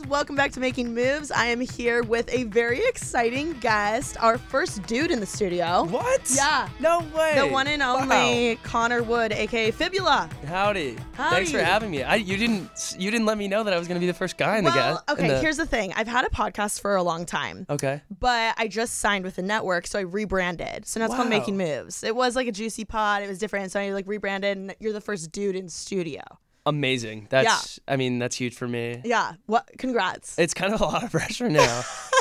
welcome back to Making Moves. I am here with a very exciting guest, our first dude in the studio. What? Yeah. No way. The one and only Wow. Connor Wood, aka Fibula. Howdy. Howdy. Thanks for having me. You didn't let me know that I was gonna be the first guy in the guest. Okay, here's the thing. I've had a podcast for a long time. Okay. But I just signed with a network, so I rebranded. So now it's called Wow. Making Moves. It was like a juicy pod. It was different, so I rebranded, and you're the first dude in studio. Amazing. That's huge for me. Yeah. What? Congrats. It's kind of a lot of pressure now.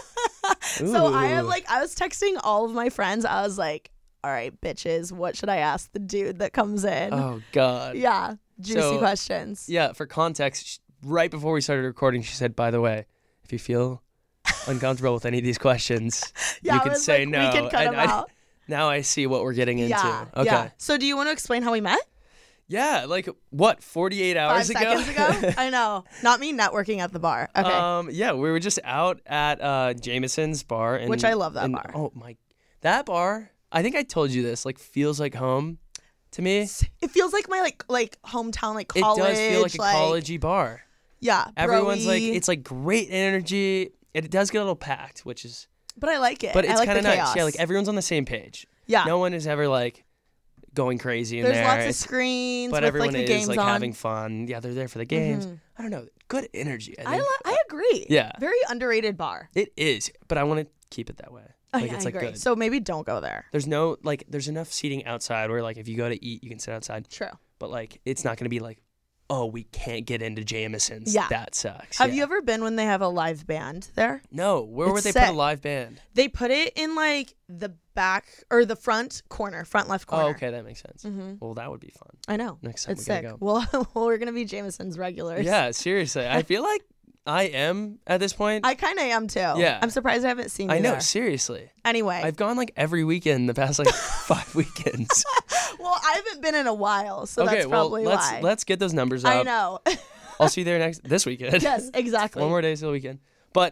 So I Ooh. was texting all of my friends. I was like, all right, bitches, what should I ask the dude that comes in? Oh God. Yeah. Juicy So, questions. Yeah. For context, right before we started recording, she said, "By the way, if you feel uncomfortable with any of these questions, Yeah, you I can was say like, no." we can cut And them out. now I see what we're getting into. Yeah. Okay. Yeah. So do you want to explain how we met? Yeah. Like what? 48 hours 5 ago. seconds ago? I know. Not me networking at the bar. Okay. Yeah, we were just out at Jameson's bar, Which I love that bar. Oh my, that bar! I think I told you this. Like, feels like home to me. It feels like my like hometown, like It college. does feel like a collegey bar. Yeah. Everyone's like, bro-y. it's like great energy. It does get a little packed, which is, But I like it. but it's I like kind of the nice. chaos. Yeah, like everyone's on the same page. Yeah. No one is ever like going crazy in There's there. lots of It's- screens but with everyone like the is games like on. having fun. Yeah, they're there for the games. I don't know. Good energy. I think. I agree. Yeah. Very underrated bar. It is, but I want to keep it that way. Oh, Like yeah, it's I like agree. good. So maybe don't go there. There's enough seating outside where like if you go to eat, you can sit outside. True. But like it's not gonna be like, oh, we can't get into Jameson's. Yeah. That sucks. Have Yeah. you ever been when they have a live band there? No. Where would It's they put sick. a live band? They put it in like the back or the front corner, front left corner. Oh, okay, that makes sense. Mhm. Well, that would be fun. I know. Next time It's we gotta sick. go. Well, we're gonna be Jameson's regulars. Yeah, seriously. I feel like I am at this point. I kind of am too. Yeah. I'm surprised I haven't seen you I know, there. seriously. Anyway, I've gone like every weekend the past like 5 weekends. well, I haven't been in a while, so Okay, that's well probably let's why. let's get those numbers up. I know. I'll see you there this weekend. Yes, exactly. One more day till the weekend. But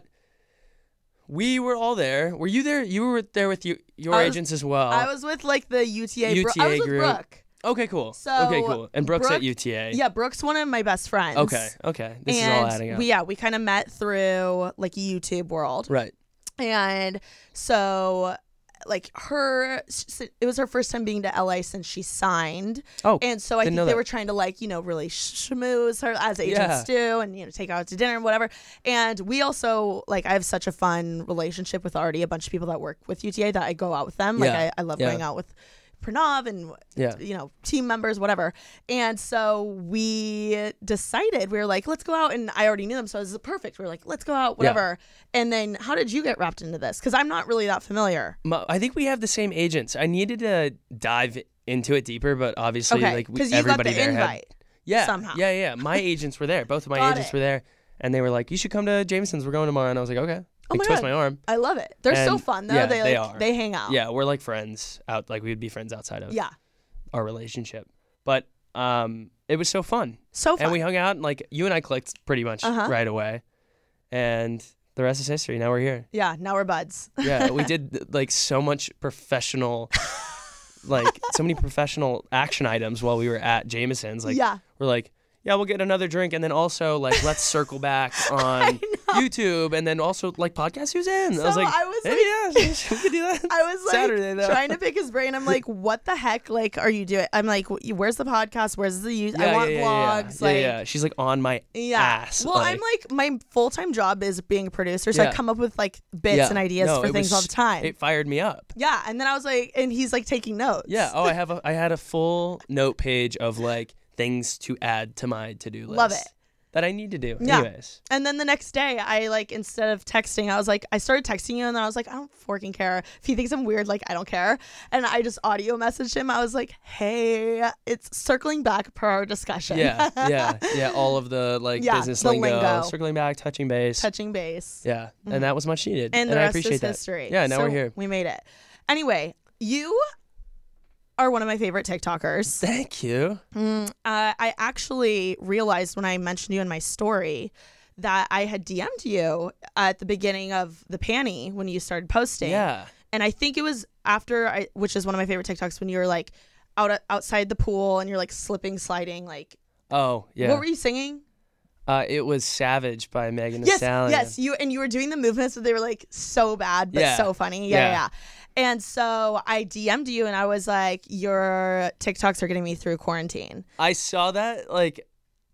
we were all there. Were you there? You were there with your I was- agents as well. I was with like the UTA. I UTA was with group. Brooke. Okay, cool. So, okay, cool. And Brooke's at Brooke- UTA. Yeah, Brooke's one of my best friends. Okay. This is all adding up. we kind of met through like YouTube world. Right. And so like it was her first time being to LA since she signed. Oh, And so I didn't think know they that. were trying to like, really schmooze her as agents do and, take her out to dinner and whatever. And we also like, I have such a fun relationship with already a bunch of people that work with UTA that I go out with them. Like Yeah. I love Yeah. going out with Pranav and Yeah. team members, whatever. And so we decided, we were like, let's go out. And I already knew them, so it was perfect. We were like, let's go out, whatever. And then how did you get wrapped into this? Because I'm not really that familiar. I think we have the same agents. I needed to dive into it deeper, but obviously, Okay, like because you got everybody the there invite. had. Yeah. somehow. Yeah. My agents were there. Both of my Got agents it. were there, and they were like, "You should come to Jameson's. We're going tomorrow." And I was like, "Okay." Oh Like, my twist God. my arm. I love it. They're so And- fun, though. yeah, they are. They hang out. Yeah, we're like friends out. Like we'd be friends outside of Yeah. our relationship. But it was so fun. So fun. And we hung out and like you and I clicked pretty much Uh-huh. right away. And the rest is history. Now we're here. Yeah, now we're buds. Yeah, we did like so much professional like so many professional action items while we were at Jameson's. Like Yeah. we're like, yeah, we'll get another drink and then also like let's circle back on YouTube and then also like podcast who's in. I was So like, I was hey, like- yeah, we could do that. I was like Saturday, though. trying to pick his brain. I'm like, what the heck? Like, are you doing? I'm like, where's the podcast? Where's the use? I want vlogs. Yeah, like, yeah. She's like on my ass. Well, I'm like, my full-time job is being a producer, so I Yeah. come up with like bits Yeah. and ideas No, for it things was- all the time. It fired me up. Yeah, and then I was like, and he's like taking notes. Yeah. Oh, I had a full note page of like things to add to my to-do list. Love it. That I need to do. Yeah. Anyways. And then the next day, I like instead of texting, I was like, I started texting you, and then I was like, I don't fucking care if he thinks I'm weird. Like, I don't care. And I just audio messaged him. I was like, hey, it's circling back per our discussion. Yeah. All of the like Yeah, business the lingo, lingo. circling back, touching base. Touching base. Yeah, and that was much needed. And the I rest appreciate is that. history. Yeah, now So we're here. We made it. Anyway, you are one of my favorite TikTokers. Thank you. I actually realized when I mentioned you in my story that I had DM'd you at the beginning of the panty when you started posting. Yeah. And I think it was after which is one of my favorite TikToks, when you were like outside the pool and you're like slipping, sliding, like. Oh, yeah. What were you singing? It was Savage by Megan Thee Yes, Stallion. yes. You were doing the movements, but they were like so bad, but Yeah. so funny. Yeah, Yeah. yeah. And so I DM'd you, and I was like, "Your TikToks are getting me through quarantine." I saw that like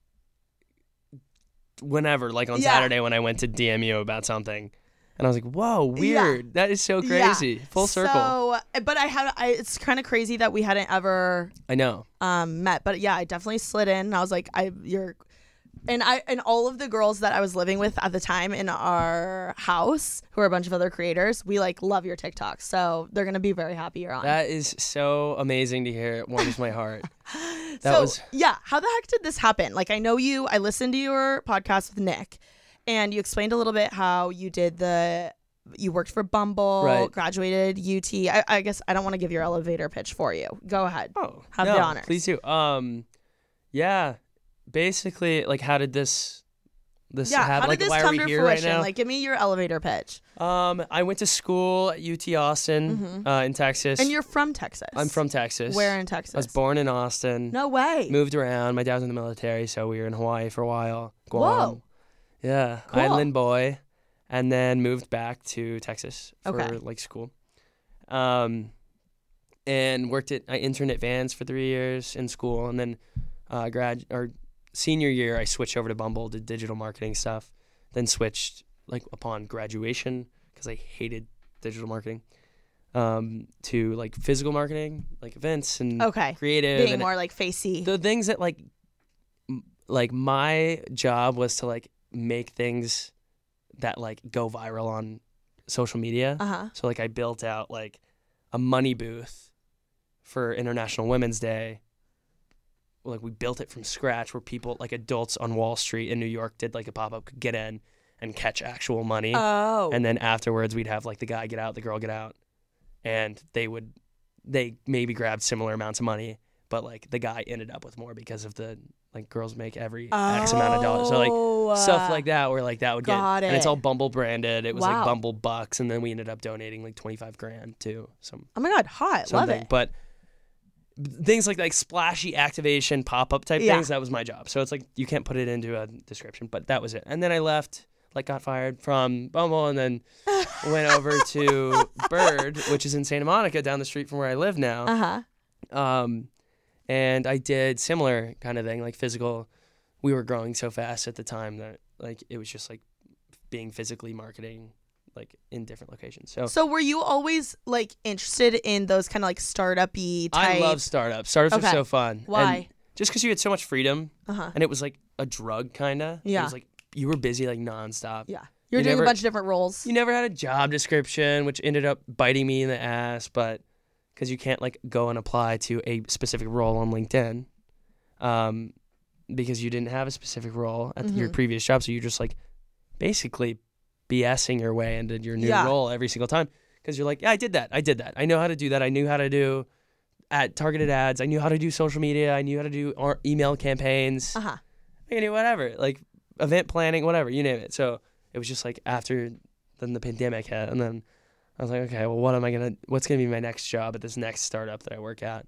whenever, like on Yeah. Saturday when I went to DM you about something, and I was like, "Whoa, weird! That is so crazy, full circle." So, but it's kind of crazy that we hadn't ever I know. met. But yeah, I definitely slid in. And I was like, and all of the girls that I was living with at the time in our house, who are a bunch of other creators, we like love your TikToks. So they're gonna be very happy you're on. That is so amazing to hear. It warms my heart. Yeah. How the heck did this happen? Like, I listened to your podcast with Nick, and you explained a little bit how you you worked for Bumble, Right. graduated UT. I guess I don't want to give your elevator pitch for you. Go ahead. Oh, Have no, the honors. please do. Yeah. Basically, like, how did this Yeah. happen? How Like, did this why are come we to here right fruition? now? Like, give me your elevator pitch. I went to school at UT Austin in Texas. And you're from Texas. I'm from Texas. Where in Texas? I was born in Austin. No way. Moved around. My dad was in the military, so we were in Hawaii for a while. Guam. Whoa. Yeah, Cool. island boy, and then moved back to Texas for Okay. like school. And I interned at Vans for 3 years in school, and then senior year I switched over to Bumble, did digital marketing stuff, then switched like upon graduation because I hated digital marketing to like physical marketing, like events and Okay. creative, Being and more like facey. the things that like my job was to like make things that like go viral on social media. So like I built out like a money booth for International Women's Day. Like we built it from scratch where people like adults on Wall Street in New York did like a pop-up, could get in and catch actual money. Oh. And then afterwards we'd have like the guy get out, the girl get out, and they maybe grabbed similar amounts of money, but like the guy ended up with more because of the like girls make every X amount of dollars. So like stuff like that where like that would Got and it's it. all Bumble branded. It was like Wow. Bumble bucks, and then we ended up donating like 25 grand to Oh my God, hot. Love something. it. But things like splashy activation pop-up type Yeah. things, that was my job. So it's like you can't put it into a description, but that was it. And then I left, like got fired from Bumble, and then went over to Bird, which is in Santa Monica down the street from where I live now. And I did similar kind of thing, like physical. We were growing so fast at the time that like it was just like being physically marketing like in different locations. So were you always like interested in those kind of like startup-y type? I love startups. Startups are Okay. so fun. Why? And just because you had so much freedom, and it was like a drug kind of. Yeah. It was like you were busy like nonstop. Yeah. You're You doing never- a bunch of different roles. You never had a job description, which ended up biting me in the ass, but because you can't like go and apply to a specific role on LinkedIn, because you didn't have a specific role at your previous job, so you're just like basically BSing your way into your new Yeah. role every single time. Because you're like, yeah, I did that. I know how to do that. I knew how to do targeted ads. I knew how to do social media. I knew how to do email campaigns. I knew whatever, like event planning, whatever, you name it. So it was just like after then the pandemic hit, and then I was like, okay, well, what's gonna be my next job at this next startup that I work at?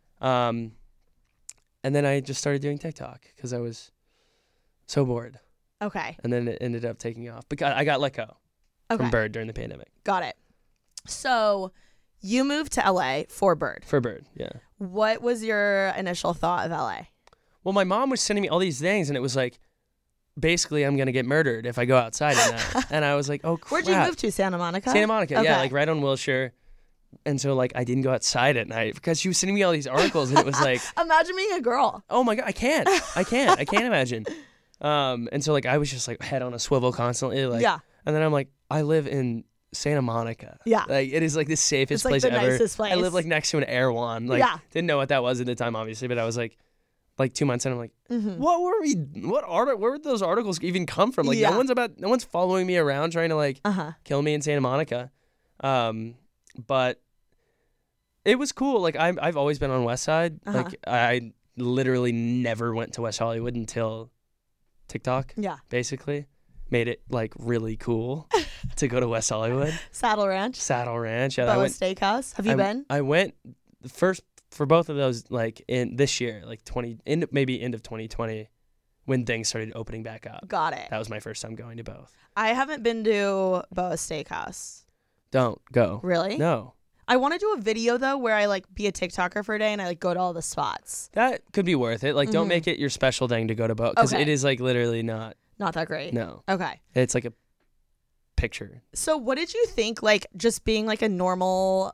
And then I just started doing TikTok because I was so bored. Okay. And then it ended up taking off because I got let go Okay. from Bird during the pandemic. Got it. So you moved to LA for Bird. For Bird, yeah. What was your initial thought of LA? Well, my mom was sending me all these things, and it was like, basically, I'm gonna get murdered if I go outside at night. And I was like, oh crap. Where'd you move to? Santa Monica? Santa Monica, Okay. yeah, like right on Wilshire. And so like I didn't go outside at night because she was sending me all these articles, and it was like, Imagine being a girl. oh my god, I can't imagine. And so like I was just like head on a swivel constantly, like, Yeah. And then I'm like, I live in Santa Monica. Yeah. Like it is like the safest It's like place the ever. nicest place. I live like next to an Air One. Like Yeah. didn't know what that was at the time, obviously, but I was like 2 months in, I'm like, Mm-hmm. where would those articles even come from? Like Yeah. no one's following me around trying to like kill me in Santa Monica. But it was cool. Like I've always been on West Side. Like I literally never went to West Hollywood until TikTok. Yeah. Basically made it like really cool to go to West Hollywood. Saddle Ranch. Saddle Ranch. Yeah, Boa Steakhouse. Have you been? I went first for both of those like in this year, like end of 2020, when things started opening back up. Got it. That was my first time going to both. I haven't been to Boa Steakhouse. Don't go. Really? No. I want to do a video though where I like be a TikToker for a day and I like go to all the spots. That could be worth it. Like, don't make it your special thing to go to both, because Okay. it is like literally not. Not that great. No. Okay. It's like a picture. So what did you think, like, just being like a normal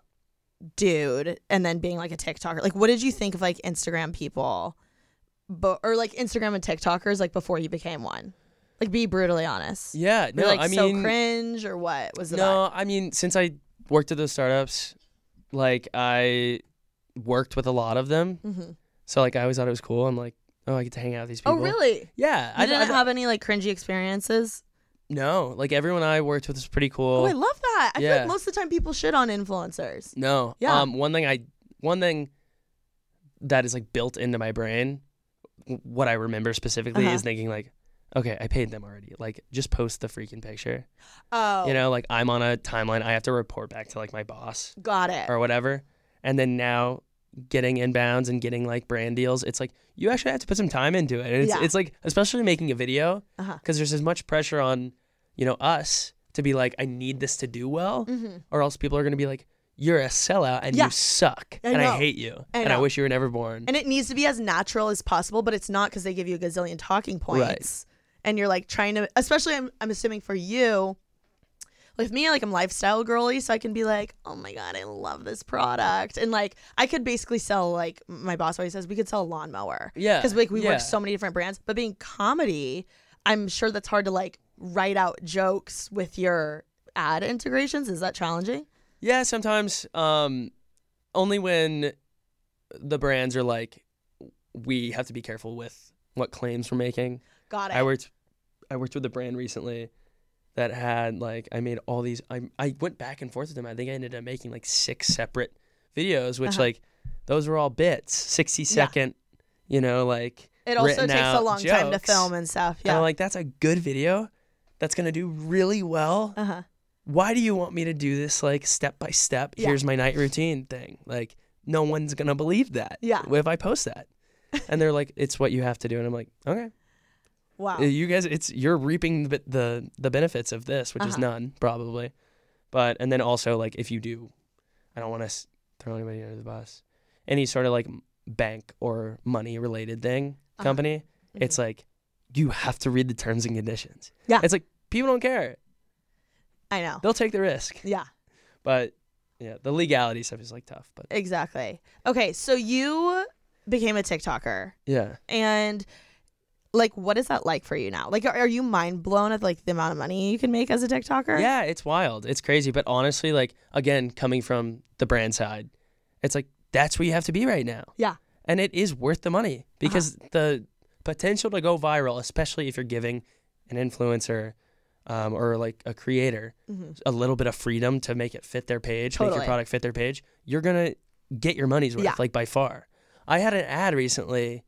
dude and then being like a TikToker? Like, what did you think of like Instagram people, or like Instagram and TikTokers, like before you became one? Like, be brutally honest. Yeah. You're No, like I so mean, cringe, or what was it? no, I mean, since I worked at those startups, like I worked with a lot of them. Mm-hmm. So like I always thought it was cool. I'm like, oh, I get to hang out with these Oh, people. really? Yeah. You didn't have any like cringy experiences? No, like everyone I worked with was pretty cool. Oh, I love that. I feel Yeah. like most of the time people shit on influencers. No. Yeah. One thing that is like built into my brain, what I remember specifically is thinking like, okay, I paid them already. Like, just post the freaking picture. Oh. You know, like I'm on a timeline. I have to report back to like my boss Got it. or whatever. And then now getting inbounds and getting like brand deals, it's like you actually have to put some time into it. And it's like, especially making a video, because there's as much pressure on, you know, us to be like, I need this to do well, or else people are going to be like, you're a sellout and you suck and I hate you and I wish you were never born. And it needs to be as natural as possible, but it's not, because they give you a gazillion talking points. Right. And you're like trying to, especially I'm assuming for you, with me, like I'm lifestyle girly, so I can be like, oh my God, I love this product. And like I could basically sell, like my boss always says, we could sell a lawnmower. Yeah. Because like we work so many different brands. But being comedy, I'm sure that's hard to like write out jokes with your ad integrations. Is that challenging? Yeah, sometimes. Only when the brands are like, we have to be careful with what claims we're making. Got it. I worked with a brand recently that had like, I made all these. I went back and forth with them. I think I ended up making like 6 separate videos, which like those were all bits, 60-second. You know, like it also takes a long time to jokes. film and stuff. And Yeah. I'm like, that's a good video. That's gonna do really well. Why do you want me to do this like step by step? Yeah. Here's my night routine thing. Like, no one's gonna believe that. Yeah. If I post that, and they're like, it's what you have to do, and I'm like, okay. Wow. You guys, you're reaping the benefits of this, which is none probably, but and then also like if you do, I don't want to throw anybody under the bus, any sort of like bank or money related thing company, it's like you have to read the terms and conditions. Yeah. It's like people don't care. I know. They'll take the risk. Yeah. But yeah, the legality stuff is like tough. But Exactly. Okay, so you became a TikToker, yeah. and like, what is that like for you now? Like, are you mind blown at like the amount of money you can make as a TikToker? Yeah, it's wild. It's crazy. But honestly, like, again, coming from the brand side, it's like, that's where you have to be right now. Yeah. And it is worth the money because the potential to go viral, especially if you're giving an influencer or like a creator a little bit of freedom to make it fit their page, make your product fit their page, you're going to get your money's worth, like by far. I had an ad recently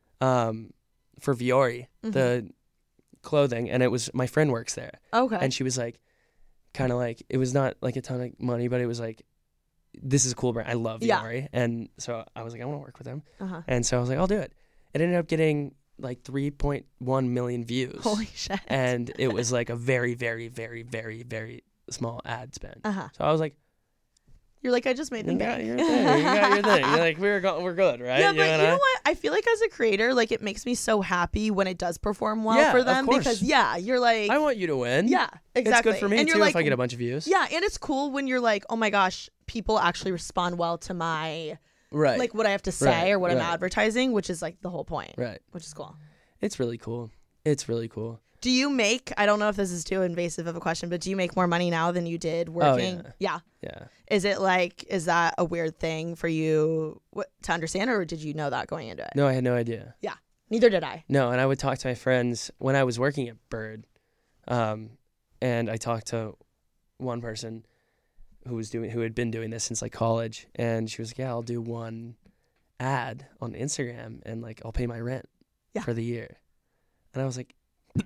for Viore, the clothing, and it was, my friend works there. Okay. And she was like, kind of like, it was not like a ton of money, but it was like, this is a cool brand. I love Viore. And so I was like, I want to work with them. And so I was like, I'll do it. It ended up getting like 3.1 million views. Holy shit. And it was like a very, very, very, very, very small ad spend. So I was like, you're like, I just made the you got bank. your thing. You got your thing. You're like, we're good, right? Yeah, but you know what? I feel like as a creator, like it makes me so happy when it does perform well for them, because you're like, I want you to win. Yeah, exactly. It's good for me and too like, if I get a bunch of views. Yeah, and it's cool when you're like, oh my gosh, people actually respond well to my like what I have to say or what I'm advertising, which is like the whole point. Right. Which is cool. It's really cool. It's really cool. Do you make, I don't know if this is too invasive of a question, but do you make more money now than you did working? Oh, Yeah. Yeah. Is it like, is that a weird thing for you to understand, or did you know that going into it? No, I had no idea. Yeah. Neither did I. No, and I would talk to my friends when I was working at Bird, and I talked to one person who had been doing this since like college, and she was like, yeah, I'll do one ad on Instagram and like I'll pay my rent for the year. And I was like,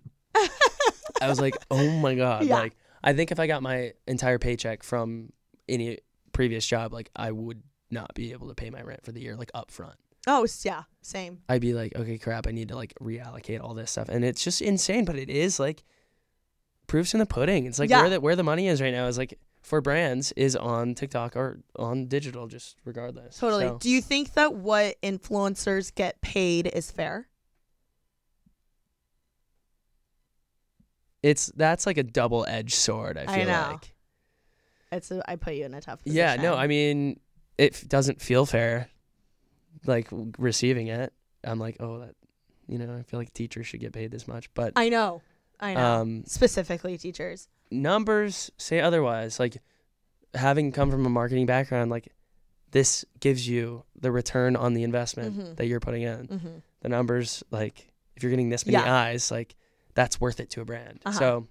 oh my God. Yeah. Like, I think if I got my entire paycheck from any previous job, like I would not be able to pay my rent for the year, like up front. Oh, yeah, same. I'd be like, okay, crap, I need to like reallocate all this stuff. And it's just insane, but it is like proofs in the pudding. It's like where the money is right now is like for brands is on TikTok or on digital, just regardless. Totally. So, Do you think that what influencers get paid is fair? that's like a double-edged sword, I feel know. like. I put you in a tough position. Yeah, no, I mean, it doesn't feel fair, like, receiving it. I'm like, oh, that, I feel like teachers should get paid this much. But I know. Specifically teachers. Numbers say otherwise. Like, having come from a marketing background, like, this gives you the return on the investment that you're putting in. Mm-hmm. The numbers, like, if you're getting this many eyes, like, that's worth it to a brand. So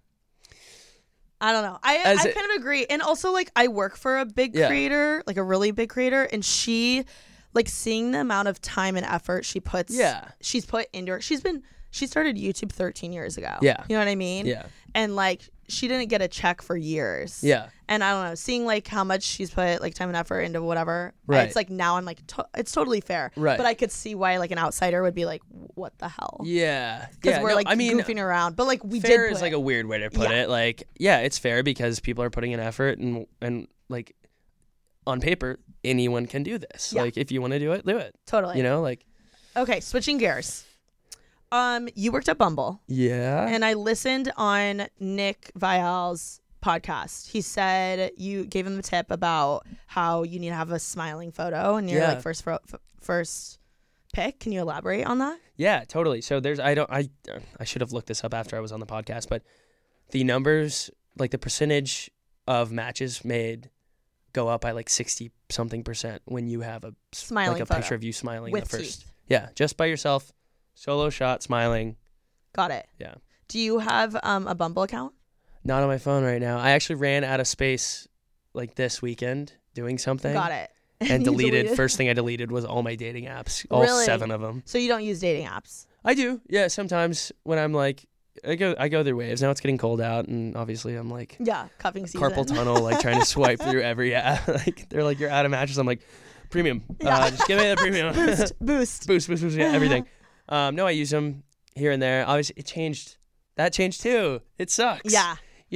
I don't know. I kind of agree. And also, like, I work for a big creator, like a really big creator, and she, like, seeing the amount of time and effort she puts, she's put into her. She started YouTube 13 years ago. Yeah. You know what I mean? Yeah. And, like, she didn't get a check for years. Yeah. And I don't know, seeing, like, how much she's put, like, time and effort into whatever. Right. It's like, now I'm like, it's totally fair. Right. But I could see why, like, an outsider would be like, what the hell? Yeah. Because we're, like, goofing around. But, like, fair is, like, a weird way to put it. Like, yeah, it's fair because people are putting in effort and like, on paper, anyone can do this. Yeah. Like, if you want to do it, do it. Totally. Like. Okay, switching gears. You worked at Bumble. Yeah. And I listened on Nick Vial's podcast. He said you gave him the tip about how you need to have a smiling photo in your like first pick. Can you elaborate on that? Yeah, totally. So I should have looked this up after I was on the podcast, but the numbers, like the percentage of matches made go up by like 60 something % when you have a smiling like a photo picture of you smiling with the first. teeth. Yeah, just by yourself. Solo shot, smiling. Got it. Yeah. Do you have a Bumble account? Not on my phone right now. I actually ran out of space like this weekend doing something. Got it. And deleted. First thing I deleted was all my dating apps, all 7 of them. So you don't use dating apps? I do. Yeah, sometimes when I'm like, I go through waves. Now it's getting cold out, and obviously I'm like, cuffing season. Carpal tunnel, like trying to swipe through every app. Like they're like, you're out of matches. I'm like, premium. Just give me the premium. boost. Yeah, everything. No, I use them here and there. Obviously, it changed. That changed too. It sucks. Yeah.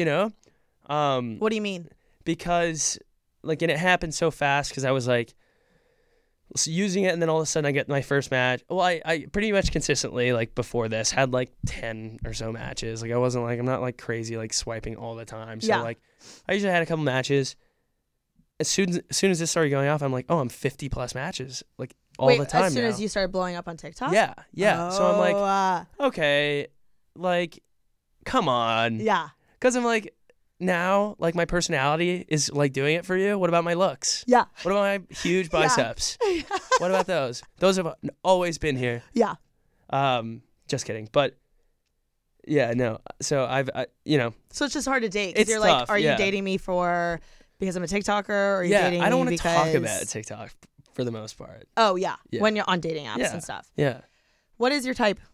What do you mean? Because and it happened so fast because I was like using it, and then all of a sudden I get my first match. Well, I pretty much consistently, like before this, had like 10 or so matches. Like I'm not like crazy like swiping all the time. So like I usually had a couple matches. As soon as this started going off, I'm like, oh, I'm 50 plus matches like all the time. As soon now. as you started blowing up on TikTok? Yeah. Oh, so I'm like, okay, like, come on. Yeah. Because I'm like, now, like, my personality is, like, doing it for you. What about my looks? Yeah. What about my huge biceps? What about those? Those have always been here. Yeah. Just kidding. But, yeah, no. So, So it's just hard to date. Because you're tough, like, are you dating me because I'm a TikToker? Or are you dating me I don't want to because... talk about TikTok for the most part. Oh, yeah. When you're on dating apps and stuff. Yeah. What is your type?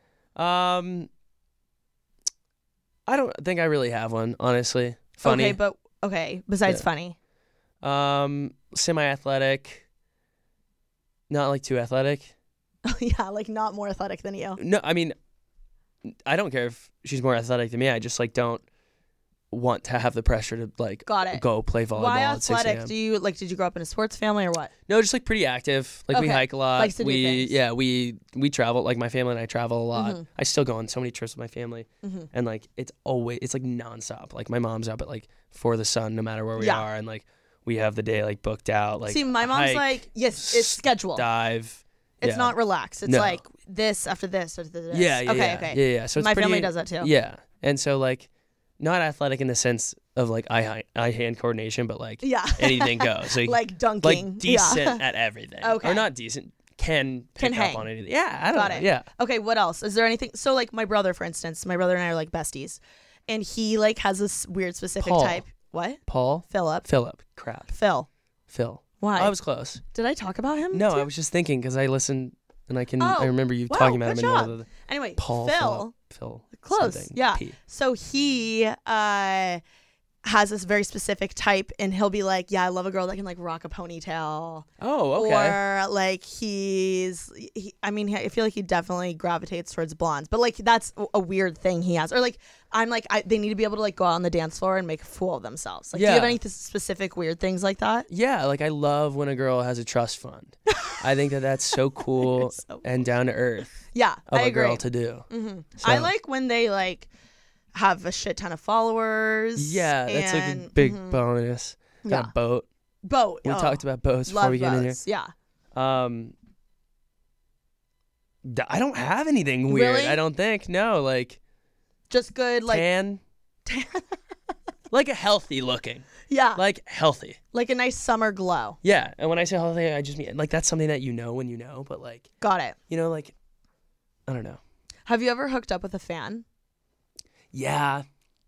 I don't think I really have one, honestly. Funny. Besides funny. Semi-athletic. Not like too athletic. Yeah, like not more athletic than you. No, I mean, I don't care if she's more athletic than me. I just like don't want to have the pressure to like go play volleyball. Why at 6 athletic? a.m. Do you did you grow up in a sports family or what? No, just like pretty active. Like we hike a lot. Likes to do things. We travel. Like my family and I travel a lot. Mm-hmm. I still go on so many trips with my family, and like it's like nonstop. Like my mom's up at like 4 the sun no matter where we are, and like we have the day like booked out. Like see, my mom's hike, like yes, it's scheduled. Dive. It's not relaxed. It's like this after this after this. Yeah. Okay. So it's my family does that too. Yeah, and so like not athletic in the sense of like eye-hand coordination, but like anything goes. Like dunking. Like decent at everything. Okay. Or not decent, can pick up on anything. Yeah, I don't know. It. Yeah. Okay, what else? Is there anything? So like my brother, for instance, my brother and I are like besties. And he like has this weird specific type. What? Paul? Philip. Crap. Phil. Why? I was close. Did I talk about him? No, too? I was just thinking because I listened and I remember you talking about him in one of the... Anyway, Paul, Phil. Phil. Close. Something. Yeah. P. So he has this very specific type, and he'll be like, yeah, I love a girl that can like rock a ponytail. Oh, okay. Or like I feel like he definitely gravitates towards blondes, but like that's a weird thing he has. Or like I'm like they need to be able to like go out on the dance floor and make a fool of themselves. Like, do you have any specific weird things like that? Yeah, like I love when a girl has a trust fund. I think that's so cool and down to earth. Yeah, of I a agree. girl to do. Mm-hmm. So. I like when they like have a shit ton of followers. Yeah, that's like a big bonus. Got a boat. Boat. We talked about boats before we get in here. Yeah. I don't have anything weird. Really? I don't think. No, like just good, like tan. Like a healthy looking. Yeah. Like healthy. Like a nice summer glow. Yeah, and when I say healthy, I just mean like that's something that you know when you know, but like got it. You know, like I don't know. Have you ever hooked up with a fan? Yeah.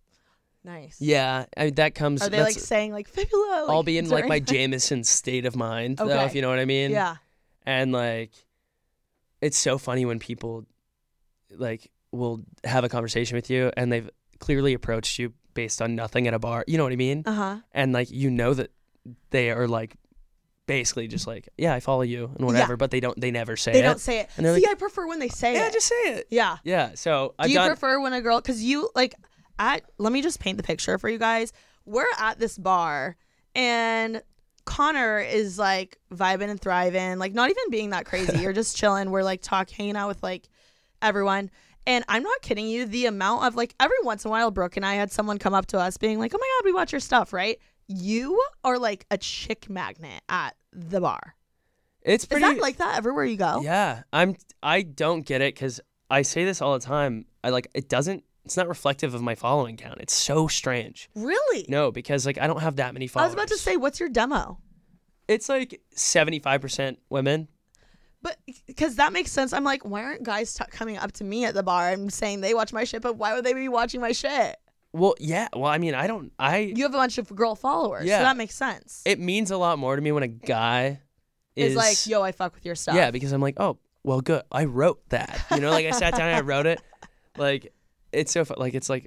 Nice. Yeah, that comes. Are they like saying like Fibula? Like, I'll be in like my Jameson state of mind, though, if you know what I mean. Yeah. And like, it's so funny when people like will have a conversation with you and they've clearly approached you based on nothing at a bar. You know what I mean? And like you know that they are like basically just like, yeah, I follow you and whatever, but they never say it. They don't say it. And See, like, I prefer when they say it. Yeah, just say it. Yeah. Yeah. So do you prefer when a girl? Because you like. Let me just paint the picture for you guys. We're at this bar and Connor is like vibing and thriving, like not even being that crazy. You're just chilling. We're like hanging out with like everyone. And I'm not kidding you. The amount of like every once in a while, Brooke and I had someone come up to us being like, oh my God, we watch your stuff, right? You are like a chick magnet at the bar. It's pretty. Is that like that everywhere you go? Yeah. I don't get it because I say this all the time. It's not reflective of my following count. It's so strange. Really? No, because like I don't have that many followers. I was about to say, what's your demo? It's like 75% women. But because that makes sense. I'm like, why aren't guys coming up to me at the bar and saying they watch my shit, but why would they be watching my shit? Well, yeah. Well, I mean, You have a bunch of girl followers, yeah. So that makes sense. It means a lot more to me when a guy is like, yo, I fuck with your stuff. Yeah, because I'm like, oh, well, good. I wrote that. You know, like I sat down and I wrote it. Like, it's so fun. Like, it's like,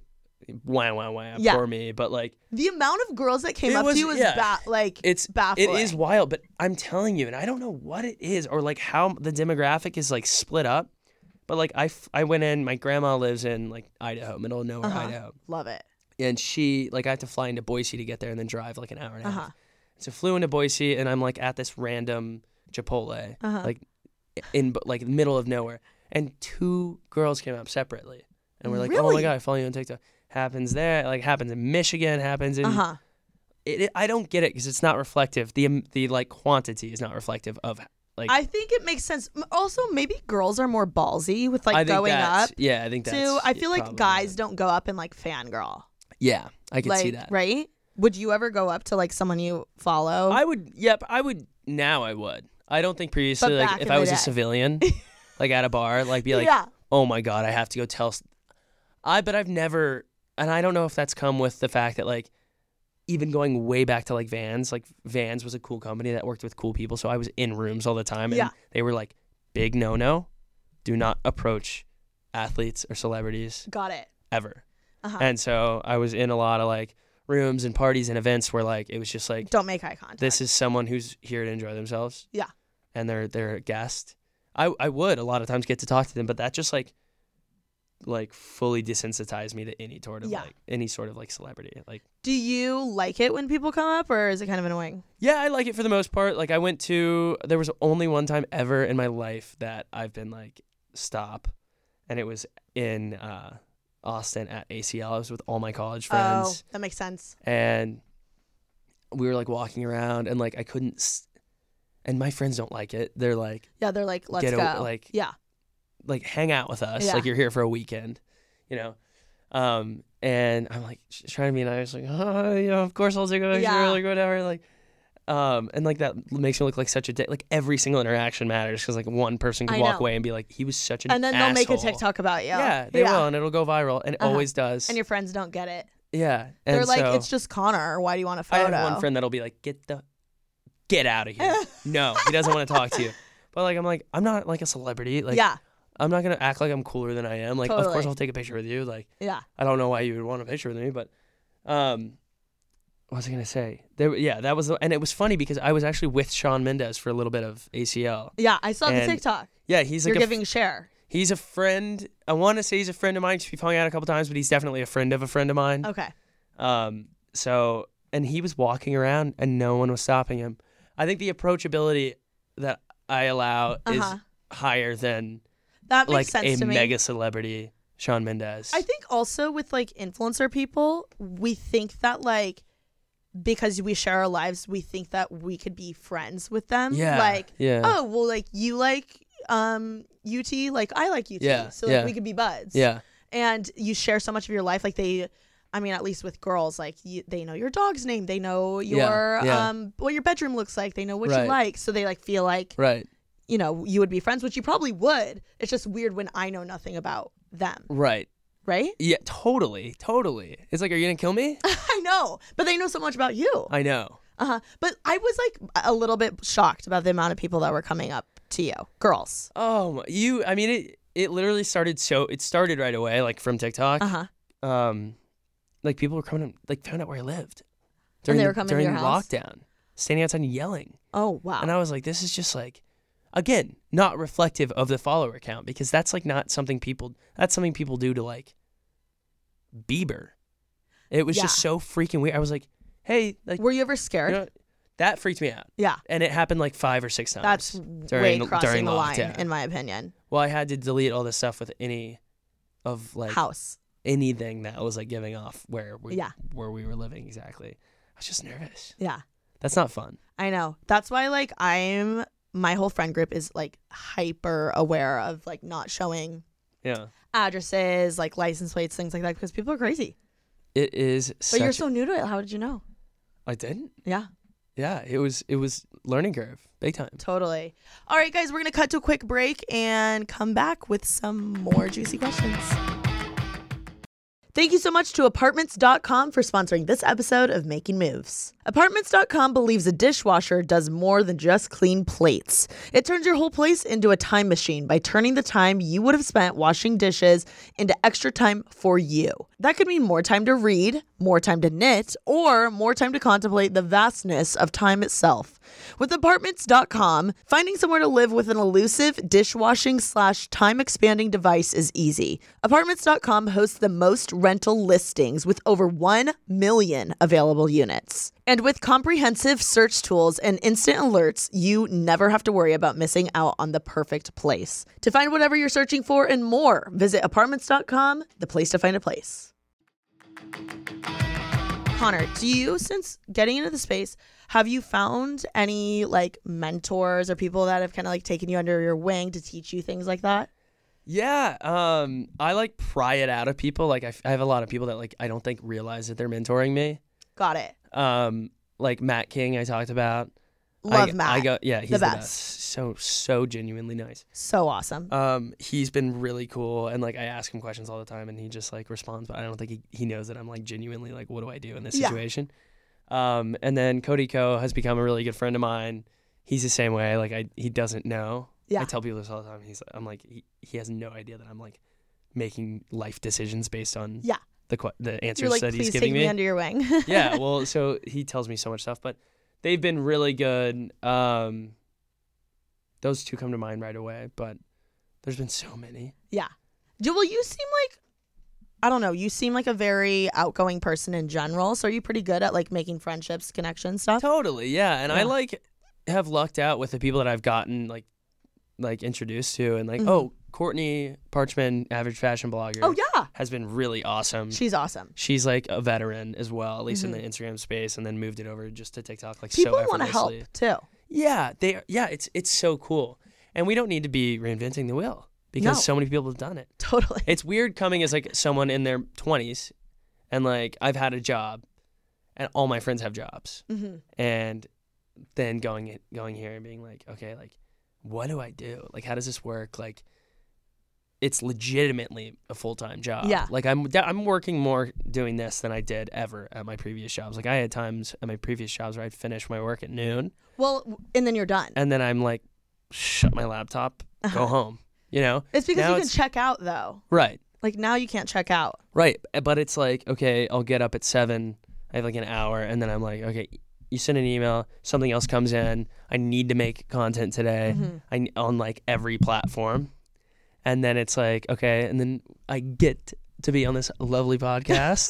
wow, for me. But like, the amount of girls that came up to you was it's baffling. It is wild, but I'm telling you, and I don't know what it is or like how the demographic is like split up. But like, I went in. My grandma lives in like Idaho, middle of nowhere, Idaho. Love it. And she like I have to fly into Boise to get there and then drive like an hour and a half. So flew into Boise and I'm like at this random Chipotle, like in like the middle of nowhere, and two girls came up separately. And we're like, oh my God, I follow you on TikTok. Happens there, like happens in Michigan, happens in. I don't get it because it's not reflective. The like quantity is not reflective of like. I think it makes sense. Also, maybe girls are more ballsy with like going up. Yeah, I think that's. Too. I feel like guys don't go up and like fangirl. Yeah, I can see that. Right? Would you ever go up to like someone you follow? I would. Yep, I would. Now I would. I don't think previously, like if I was a civilian, like at a bar, like be like, oh my God, I have to go tell. But I've never, and I don't know if that's come with the fact that like, even going way back to like Vans was a cool company that worked with cool people. So I was in rooms all the time and they were like, big no, do not approach athletes or celebrities. Got it. Ever. And so I was in a lot of like rooms and parties and events where like, it was just like, don't make eye contact. This is someone who's here to enjoy themselves. Yeah. And they're a guest. I would a lot of times get to talk to them, but that just like fully desensitized me to any sort of like celebrity. Like, do you like it when people come up, or is it kind of annoying? Yeah, I like it for the most part. Like, there was only one time ever in my life that I've been like, stop, and it was in Austin at ACL. I was with all my college friends. Oh, that makes sense. And we were like walking around, and like I couldn't. And my friends don't like it. They're like, let's go. Like hang out with us, like you're here for a weekend, you know. And I'm like trying to be nice, like, oh, you know, of course I'll take a picture, like whatever, like, and like that makes me look like such a dick. Like every single interaction matters because like one person can walk away and be like, he was such an and then asshole. they'll make a TikTok about you. Yeah, they will, and it'll go viral, and it always does. And your friends don't get it. Yeah, and they're like, it's just Connor. Why do you want a photo? I have one friend that'll be like, get out of here. No, he doesn't want to talk to you. But like, I'm not like a celebrity. Like, I'm not gonna act like I'm cooler than I am. Like, of course I'll take a picture with you. Like, I don't know why you would want a picture with me, but, What was I gonna say? That was, and it was funny because I was actually with Shawn Mendes for a little bit of ACL. Yeah, I saw the And TikTok. Yeah, he's like You're giving share. he's a friend. I want to say he's a friend of mine. We've hung out a couple times, but he's definitely a friend of a mine. Okay. So, and he was walking around and no one was stopping him. I think the approachability that I allow is higher than That makes like sense a to me. mega celebrity, Shawn Mendes. I think also with like influencer people, we think that like because we share our lives, we think that we could be friends with them. Yeah. Like, yeah. oh, well, like you like UT, like I like UT. Yeah, So like we could be buds. Yeah. And you share so much of your life. Like I mean, at least with girls, like they know your dog's name. They know your what your bedroom looks like. They know what you like. So they like feel like you know, you would be friends, which you probably would. It's just weird when I know nothing about them. Right. Right? Yeah, totally. It's like, are you going to kill me? I know. But they know so much about you. I know. But I was like a little bit shocked about the amount of people that were coming up to you. Girls. Oh, I mean, it literally started right away, like from TikTok. Like people were coming, like found out where I lived. And they were coming to your house? Lockdown, standing outside and yelling. Oh, wow. And I was like, this is just like, again, not reflective of the follower count because that's like not something that's something people do to like Bieber. It was just so freaking weird. I was like, hey, like, were you ever scared? You know, that freaked me out. Yeah. And it happened like 5 or 6 times. That's during crossing the line, lockdown. in my opinion. Well, I had to delete all this stuff with any of like anything that was like giving off where we were living exactly. I was just nervous. Yeah. That's not fun. I know. That's why like my whole friend group is like hyper aware of like not showing addresses, like license plates, things like that, because people are crazy. It is. But you're so new to it. How did you know? I didn't. Yeah. Yeah, it was learning curve, big time. Totally. All right, guys, we're gonna cut to a quick break and come back with some more juicy questions. Thank you so much to Apartments.com for sponsoring this episode of Making Moves. Apartments.com believes a dishwasher does more than just clean plates. It turns your whole place into a time machine by turning the time you would have spent washing dishes into extra time for you. That could mean more time to read, more time to knit, or more time to contemplate the vastness of time itself. With Apartments.com, finding somewhere to live with an elusive dishwashing/time expanding device is easy. Apartments.com hosts the most rental listings with over 1 million available units. And with comprehensive search tools and instant alerts, you never have to worry about missing out on the perfect place. To find whatever you're searching for and more, visit Apartments.com, the place to find a place. Connor, do you, since getting into the space, have you found any like mentors or people that have kind of like taken you under your wing to teach you things like that? Yeah, I like pry it out of people. Like I have a lot of people that like I don't think realize that they're mentoring me. Got it. Like Matt King, I talked about. Love Matt. He's the best. So genuinely nice. So awesome. He's been really cool, and like I ask him questions all the time, and he just like responds. But I don't think he knows that I'm like genuinely like, what do I do in this situation? And then Cody Ko has become a really good friend of mine. He's the same way. Like he doesn't know. Yeah. I tell people this all the time. I'm like he has no idea that I'm like making life decisions based on the answers that he's giving me. Please take me under your wing. Yeah, well, so he tells me so much stuff, but they've been really good. Those two come to mind right away, but there's been so many. Yeah. Well, you seem like, I don't know, you seem like a very outgoing person in general, so are you pretty good at like making friendships, connections, stuff? Totally, yeah. And I like have lucked out with the people that I've gotten like introduced to, and like, Courtney Parchman, average fashion blogger. Oh, yeah. Has been really awesome. She's awesome. She's like a veteran as well, at least in the Instagram space, and then moved it over just to TikTok like people so effortlessly. People want to help too. Yeah, it's so cool. And we don't need to be reinventing the wheel because so many people have done it. Totally. It's weird coming as like someone in their 20s and like I've had a job and all my friends have jobs. And then going here and being like, okay, like what do I do? Like how does this work? Like it's legitimately a full-time job. Yeah. Like I'm working more doing this than I did ever at my previous jobs. Like I had times at my previous jobs where I'd finish my work at noon. Well, and then you're done. And then I'm like, shut my laptop, go home. You know? It's because now you can check out though. Right. Like now you can't check out. Right. But it's like, okay, I'll get up at 7, I have like an hour, and then I'm like, okay, you send an email, something else comes in. I need to make content today. On like every platform, and then it's like, okay, and then I get to be on this lovely podcast.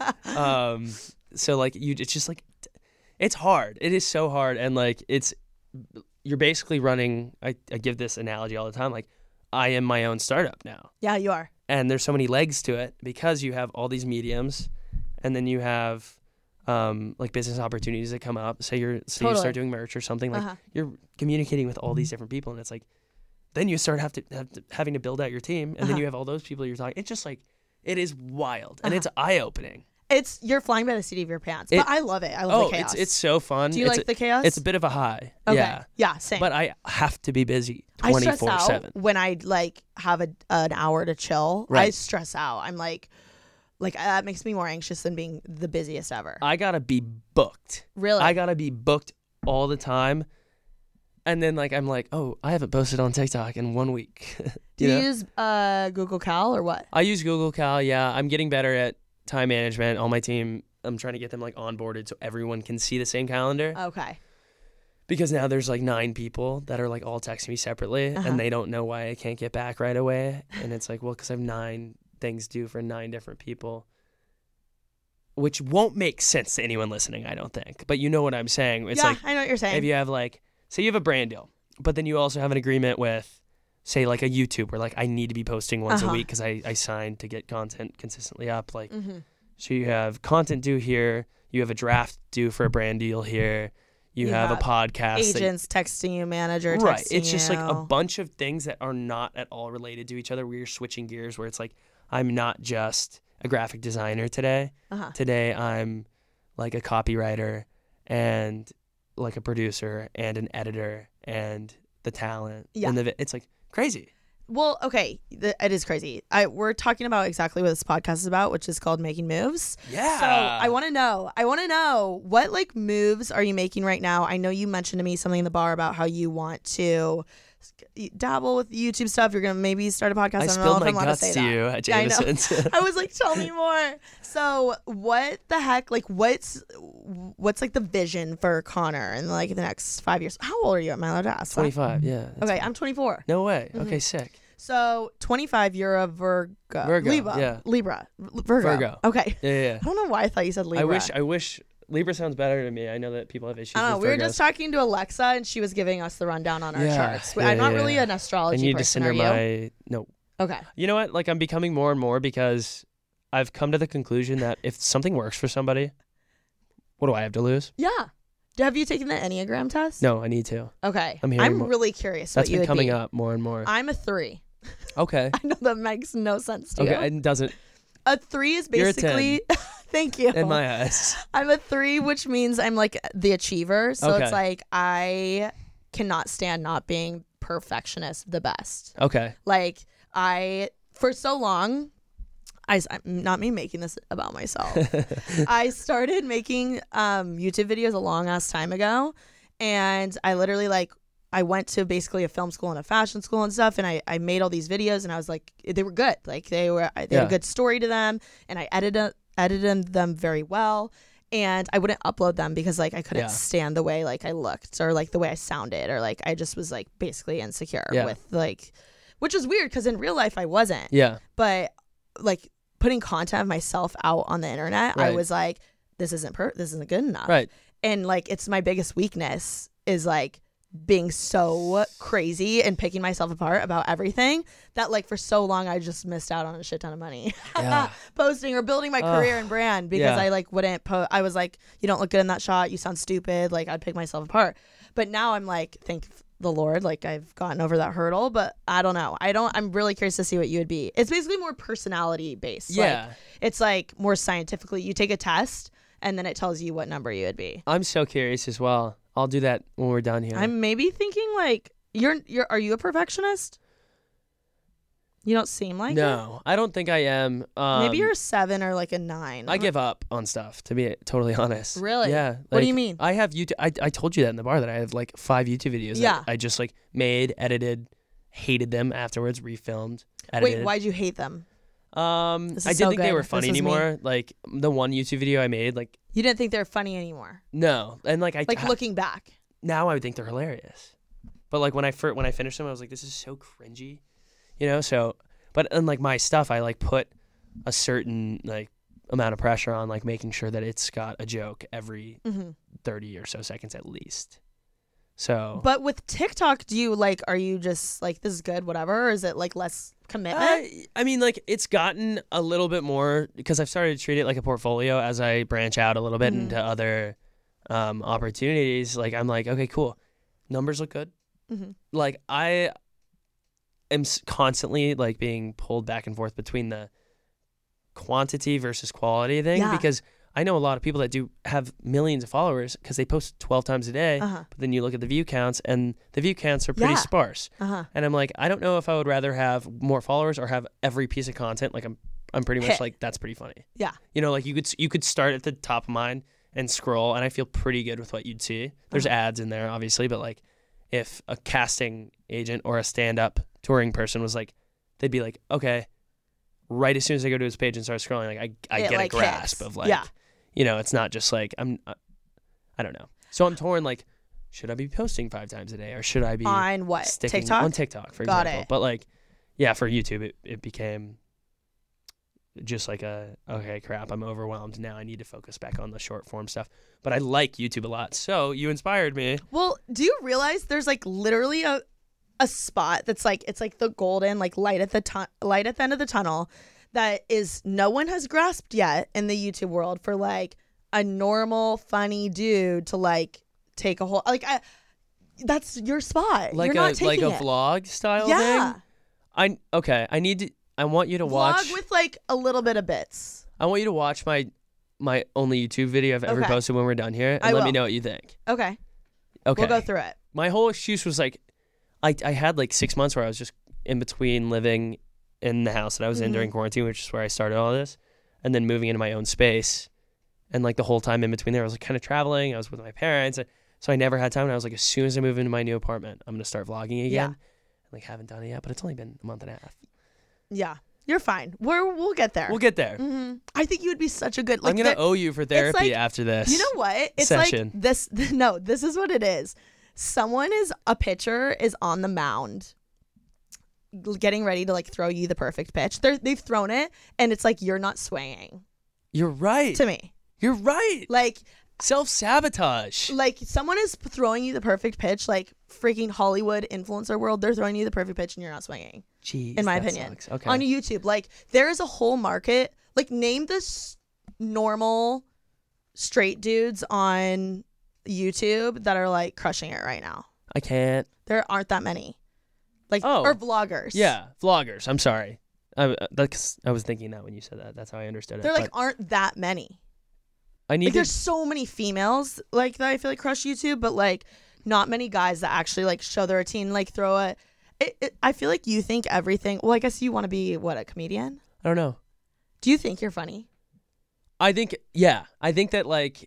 So like it's just like, it's hard. It is so hard, and like you're basically running. I give this analogy all the time. Like, I am my own startup now. Yeah, you are. And there's so many legs to it because you have all these mediums, and then you have like business opportunities that come up. Say you start doing merch or something, like you're communicating with all these different people, and it's like then you start having to build out your team, and then you have all those people you're talking. It's just like, it is wild, and it's eye opening. You're flying by the seat of your pants, but I love it. I love the chaos. It's so fun. Do you like the chaos? It's a bit of a high. Okay. Yeah, same. But I have to be busy 24/7. I stress out when I like have an hour to chill. Right. I stress out. I'm like that makes me more anxious than being the busiest ever. I gotta be booked. Really? I gotta be booked all the time. And then like I'm like, oh, I haven't posted on TikTok in 1 week. Do you use Google Cal or what? I use Google Cal. Yeah, I'm getting better at time management. All my team, I'm trying to get them like onboarded so everyone can see the same calendar. Okay. Because now there's like 9 people that are like all texting me separately, and they don't know why I can't get back right away. And it's like, well, because I have 9 things due for 9 different people, which won't make sense to anyone listening, I don't think. But you know what I'm saying. It's like, I know what you're saying. if you have like, say you have a brand deal, but then you also have an agreement with, say, like a YouTube where like I need to be posting once a week because I signed to get content consistently up. Like, so you have content due here, you have a draft due for a brand deal here, you have a podcast. Agents texting you, manager texting you. Right. It's just like a bunch of things that are not at all related to each other. Where you're switching gears, where it's like, I'm not just a graphic designer today. Today I'm like a copywriter and like a producer and an editor and the talent. Yeah. And it's like crazy. Well, okay, it is crazy. We're talking about exactly what this podcast is about, which is called Making Moves. Yeah. So I want to know what like moves are you making right now? I know you mentioned to me something in the bar about how you want to dabble with YouTube stuff. You're gonna maybe start a podcast. I spilled my guts to you at Jameson's. Yeah, I was like, tell me more. So what the heck? Like, what's like the vision for Connor in like the next 5 years? How old are you? Am I allowed to ask? 25. Yeah. Okay, I'm 24. No way. Okay, sick. So 25, you're a Virgo. Libra. Yeah. Virgo. Okay. Yeah. I don't know why I thought you said Libra. I wish Libra sounds better to me. I know that people have issues with we were Virgos. just talking to Alexa, and she was giving us the rundown on our charts. Yeah, I'm not really an astrology person. I need to send her no. Okay. You know what? Like, I'm becoming more and more, because I've come to the conclusion that if something works for somebody, what do I have to lose? Yeah. Have you taken the Enneagram test? No, I need to. Okay. I'm really curious That's what you been would coming be. up more and more. I'm a 3. Okay. I know that makes no sense to you. Okay, it doesn't. A 3 is basically... You're a 10. Thank you. In my eyes. I'm a 3, which means I'm like the achiever. So it's like I cannot stand not being perfectionist the best. Okay. Like for so long, I'm not me making this about myself. I started making YouTube videos a long ass time ago, and I literally I went to basically a film school and a fashion school and stuff, and I made all these videos, and I was like, they were good. Like they had a good story to them, and I edited them very well, and I wouldn't upload them because like I couldn't stand the way like I looked or like the way I sounded, or like I just was like basically insecure with like, which is weird because in real life I wasn't. Yeah. But like putting content of myself out on the internet, I was like, this isn't good enough. Right. And like it's my biggest weakness is like being so crazy and picking myself apart about everything that like for so long I just missed out on a shit ton of money posting or building my career and brand because I like wouldn't post. I was like, you don't look good in that shot, you sound stupid, like I'd pick myself apart. But now I'm like, thank the Lord, like I've gotten over that hurdle. But I don't know, I'm really curious to see what you would be. It's basically more personality based. Like, it's like more scientifically, you take a test and then it tells you what number you would be. I'm so curious as well. I'll do that when we're done here. I'm maybe thinking like are you a perfectionist? You don't seem like it. No, I don't think I am. Maybe you're a 7 or like a 9. I give up on stuff, to be totally honest. Really? Yeah. Like, what do you mean? I have YouTube. I told you that in the bar that I have like 5 YouTube videos. that I just like made, edited, hated them afterwards, refilmed, edited. Wait, why'd you hate them? This I is didn't so think they good. were funny This is me. anymore. Like the one YouTube video I made, like You didn't think they're funny anymore. no, and like I Like looking back. now I would think they're hilarious. But like when I finished them, I was like, this is so cringy, you know. So, but unlike my stuff, I like put a certain like amount of pressure on like making sure that it's got a joke every 30 or so seconds at least. So, But with TikTok, are you just like, this is good, whatever? Or is it like less commitment? I mean, like it's gotten a little bit more because I've started to treat it like a portfolio as I branch out a little bit into other opportunities. Like I'm like, okay, cool, numbers look good. Like I am constantly like being pulled back and forth between the quantity versus quality thing because I know a lot of people that do have millions of followers because they post 12 times a day, but then you look at the view counts and the view counts are pretty sparse. And I'm like, I don't know if I would rather have more followers or have every piece of content. Like I'm pretty much like, that's pretty funny. Yeah. You know, like you could start at the top of mine and scroll and I feel pretty good with what you'd see. There's ads in there obviously, but like if a casting agent or a stand-up touring person was like, they'd be like, okay, right as soon as I go to his page and start scrolling, like I get a grasp of like, you know, it's not just like I don't know. So I'm torn. Like, should I be posting 5 times a day or should I be on what sticking TikTok? on TikTok, for Got example? it. But like, yeah, for YouTube, it became just like okay, crap, I'm overwhelmed now. I need to focus back on the short form stuff. But I like YouTube a lot. So you inspired me. Well, do you realize there's like literally a spot that's like, it's like the golden like light at the end of the tunnel that is no one has grasped yet in the YouTube world for like a normal funny dude to like take a whole like that's your spot. Like You're not like taking a it. vlog style Yeah. thing. I want you to watch. Vlog with like a little bit of bits. I want you to watch my only YouTube video I've ever Okay. posted when we're done here, and I let will. me know what you think. Okay. Okay. We'll go through it. My whole excuse was like, I had like 6 months where I was just in between living in the house that I was in during quarantine, which is where I started all this, and then moving into my own space. And like the whole time in between there, I was like kind of traveling. I was with my parents. So I never had time. And I was like, as soon as I move into my new apartment, I'm going to start vlogging again. Yeah. Like haven't done it yet, but it's only been a month and a half. Yeah. You're fine. We'll get there. We'll get there. I think you would be such a good like I'm going to owe you for therapy like, after this. You know what? It's session. like this. No, this is what it is. A pitcher is on the mound getting ready to like throw you the perfect pitch. They've thrown it and it's like you're not swinging. You're right. To me. You're right. Like self-sabotage. Like someone is throwing you the perfect pitch, like freaking Hollywood influencer world. They're throwing you the perfect pitch and you're not swinging. Jeez, in my that opinion. sucks. Okay. On YouTube, like there is a whole market. Like name this normal straight dudes on YouTube that are like crushing it right now. I can't. There aren't that many. Like or vloggers. Yeah, vloggers. I'm sorry. I was thinking that when you said that. That's how I understood it. There like aren't that many. I need like, to. There's so many females like that I feel like crush YouTube, but like not many guys that actually like show their routine. Like throw a. I feel like you think everything. Well, I guess you want to be a comedian? I don't know. Do you think you're funny? I think that like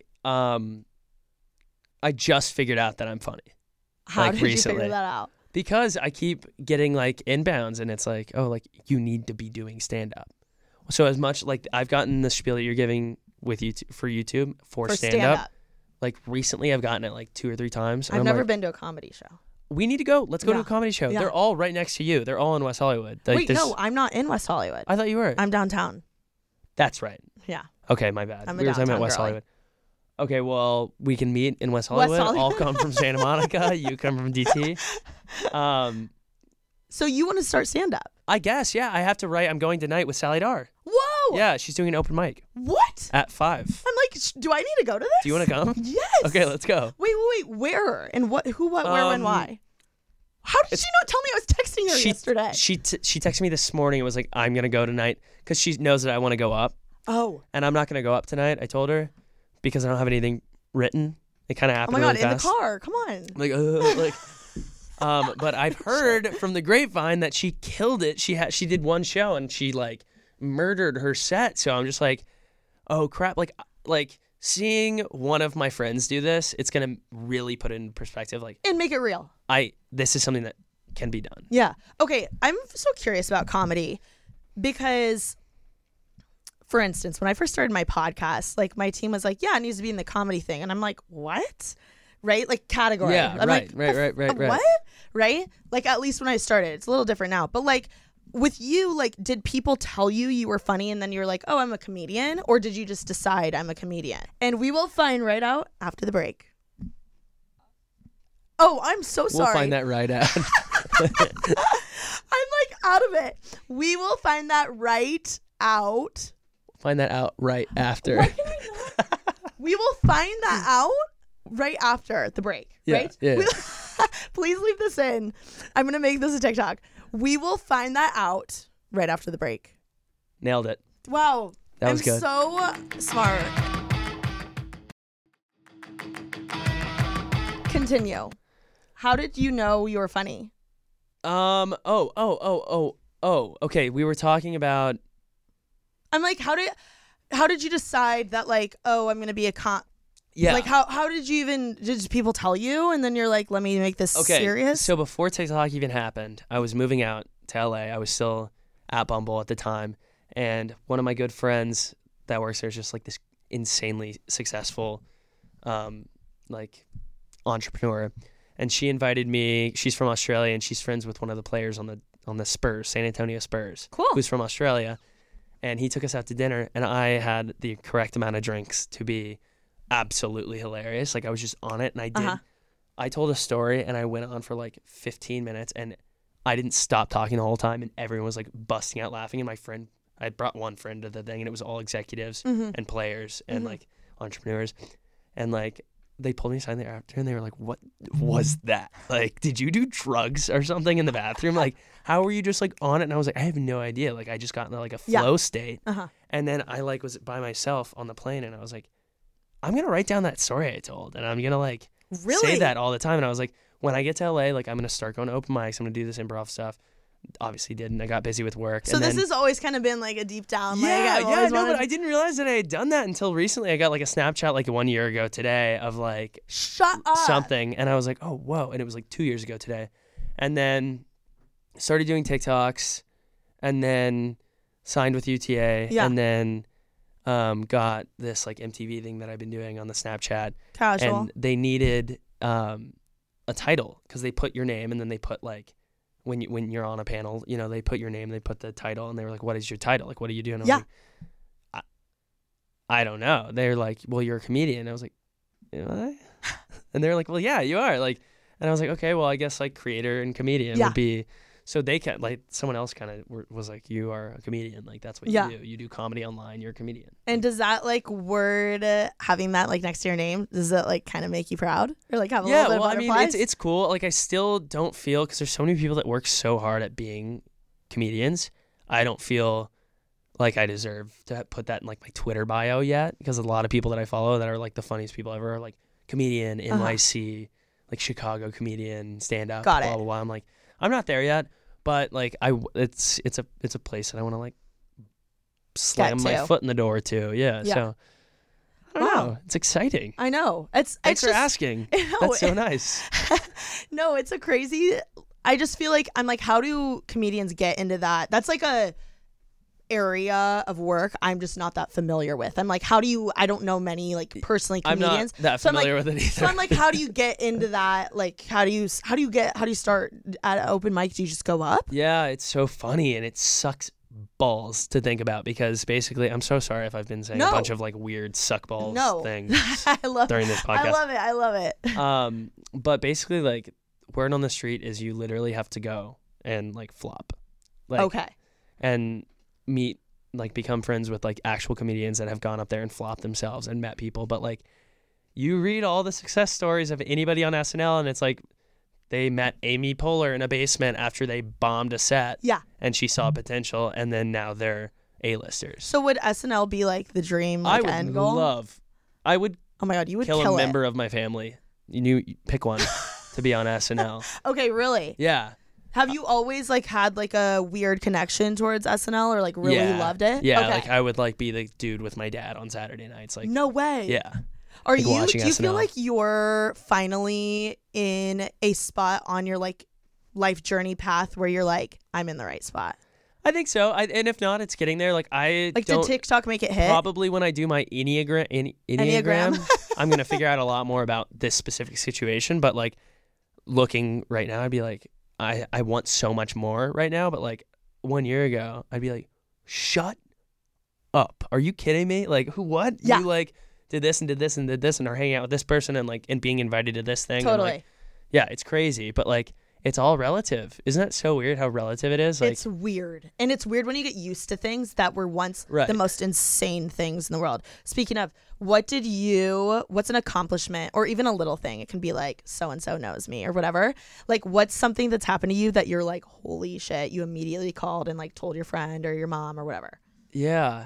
I just figured out that I'm funny. How like, did recently. you figure that out? Because I keep getting like inbounds and it's like, oh, like you need to be doing stand up. So as much like I've gotten the spiel that you're giving with YouTube for stand up. Like recently I've gotten it like 2 or 3 times. I've never been to a comedy show. We need to go. Let's go to a comedy show. Yeah. They're all right next to you. They're all in West Hollywood. Like, Wait, no, I'm not in West Hollywood. I thought you were. I'm downtown. That's right. Yeah. Okay, my bad. I'm a We were talking about downtown West girly. Hollywood. Okay, well, we can meet in West Hollywood. I'll come from Santa Monica. You come from DT. So you want to start stand up? I guess, yeah. I have to write. I'm going tonight with Sally Dar. Whoa! Yeah, she's doing an open mic. What? At 5. I'm like, do I need to go to this? Do you want to come? Yes. Okay, let's go. Wait. Where? And what? Who? What? Where? When? Why? How did she not tell me? I was texting her yesterday. She texted me this morning and was like, I'm going to go tonight because she knows that I want to go up. Oh. And I'm not going to go up tonight, I told her, because I don't have anything written. It kind of Oh happened my God, really fast. in the car. Come on. I'm like, but I've heard from the grapevine that she killed it. She did one show and she like murdered her set. So I'm just like, oh crap. Like seeing one of my friends do this, it's going to really put it in perspective. Like, And make it real. this is something that can be done. Yeah. Okay. I'm so curious about comedy because for instance, when I first started my podcast, like my team was like, yeah, it needs to be in the comedy thing. And I'm like, what? Right? Like category. Yeah, I'm right, like, right. What? Right? Like at least when I started, it's a little different now. But like with you, like did people tell you were funny and then you were like, oh, I'm a comedian? Or did you just decide I'm a comedian? And we will find right out after the break. Oh, I'm so sorry. We'll find that right out. I'm like out of it. We will find that right out. Find that out right after. Why can I not? We will find that out right after the break. Right? Yeah. Please leave this in. I'm going to make this a TikTok. We will find that out right after the break. Nailed it. Wow. That was good. So smart. Continue. How did you know you were funny? Okay. We were talking about. I'm like, how did you decide that like, oh, I'm gonna be a Yeah. Like how did you even, did people tell you and then you're like, let me make this serious? So before TikTok even happened, I was moving out to LA. I was still at Bumble at the time, and one of my good friends that works there is just like this insanely successful, like entrepreneur. And she invited me. She's from Australia, and she's friends with one of the players on the Spurs, San Antonio Spurs. Cool. Who's from Australia, and he took us out to dinner, and I had the correct amount of drinks to be absolutely hilarious. Like I was just on it, and I did. I told a story, and I went on for like 15 minutes, and I didn't stop talking the whole time, and everyone was like busting out laughing. And my friend, I brought one friend to the thing, and it was all executives and players and like entrepreneurs, and like. They pulled me aside there after, and they were like, "What was that? Like, did you do drugs or something in the bathroom? Like, how were you just like on it?" And I was like, "I have no idea. Like, I just got into like a flow state." And then I like was by myself on the plane, and I was like, "I'm gonna write down that story I told, and I'm gonna like say that all the time." And I was like, "When I get to LA, like, I'm gonna start going to open mics. I'm gonna do this improv stuff." Obviously didn't. I got busy with work. So this has always kind of been like a deep down. But I didn't realize that I had done that until recently. I got like a Snapchat like 1 year ago today of like shut up something, and I was like, oh whoa, and it was like 2 years ago today, and then started doing TikToks, and then signed with UTA, and then got this like MTV thing that I've been doing on the Snapchat. Casual. And they needed a title because they put your name, and then they put like. When you're on a panel, you know, they put your name, they put the title, and they were like, "What is your title? Like, what do you do?" And I was like, I don't know. They're like, "Well, you're a comedian." And I was like, "Am I?" And they're like, "Well, yeah, you are." Like, and I was like, "Okay, well, I guess like creator and comedian would be." So they kept like someone else kind of was like, "You are a comedian. Like that's what you do. You do comedy online. You're a comedian." And does that like word having that like next to your name, does it like kind of make you proud or like have a little bit of butterflies? I mean, it's cool. Like I still don't feel, because there's so many people that work so hard at being comedians. I don't feel like I deserve to put that in like my Twitter bio yet, because a lot of people that I follow that are like the funniest people ever are like comedian, NYC, like Chicago comedian, stand up, blah blah blah. I'm like, I'm not there yet. But like it's a place that I want to like slam my foot in the door to. Yeah. So I don't know. It's exciting. I know. Thanks for asking. That's so nice. No, it's a crazy. I just feel like I'm like, how do comedians get into that? That's like a area of work I'm just not that familiar with. I'm like, how do you? I don't know many like personally comedians. I'm not that familiar with it either. So I'm like, how do you get into that? Like, how do you start at an open mic? Do you just go up? Yeah, it's so funny, and it sucks balls to think about, because basically, I'm so sorry if I've been saying a bunch of like weird suck balls things during this podcast. I love it. But basically, like, word on the street is you literally have to go and like flop. Like, okay. And become friends with like actual comedians that have gone up there and flopped themselves and met people. But like, you read all the success stories of anybody on SNL, and it's like they met Amy Poehler in a basement after they bombed a set. Yeah. And she saw potential, and then now they're A-listers. So would SNL be like the dream end goal? I would oh my God, you would kill a member of my family. You pick one to be on SNL. Okay, really? Yeah. Have you always like had like a weird connection towards SNL, or like really loved it? Yeah, okay. like I would like be the dude with my dad on Saturday nights. Like, no way. Yeah. Do you SNL. feel like you're finally in a spot on your like life journey path where you're like, I'm in the right spot? I think so. And if not, it's getting there. Like I Like, don't did TikTok make it hit? probably when I do my Enneagram, I'm gonna figure out a lot more about this specific situation. But like looking right now, I'd be like, I want so much more right now. But like 1 year ago, I'd be like, shut up. Are you kidding me? Like who? What? Yeah. You like did this and did this and did this and are hanging out with this person and like and being invited to this thing. Totally. And, like, yeah, it's crazy. But like it's all relative. Isn't that so weird how relative it is? Like, It's weird. And it's weird when you get used to things that were once Right. the most insane things in the world. Speaking of, what's an accomplishment or even a little thing? It can be like, so-and-so knows me or whatever. Like, what's something that's happened to you that you're like, holy shit, you immediately called and like told your friend or your mom or whatever? yeah.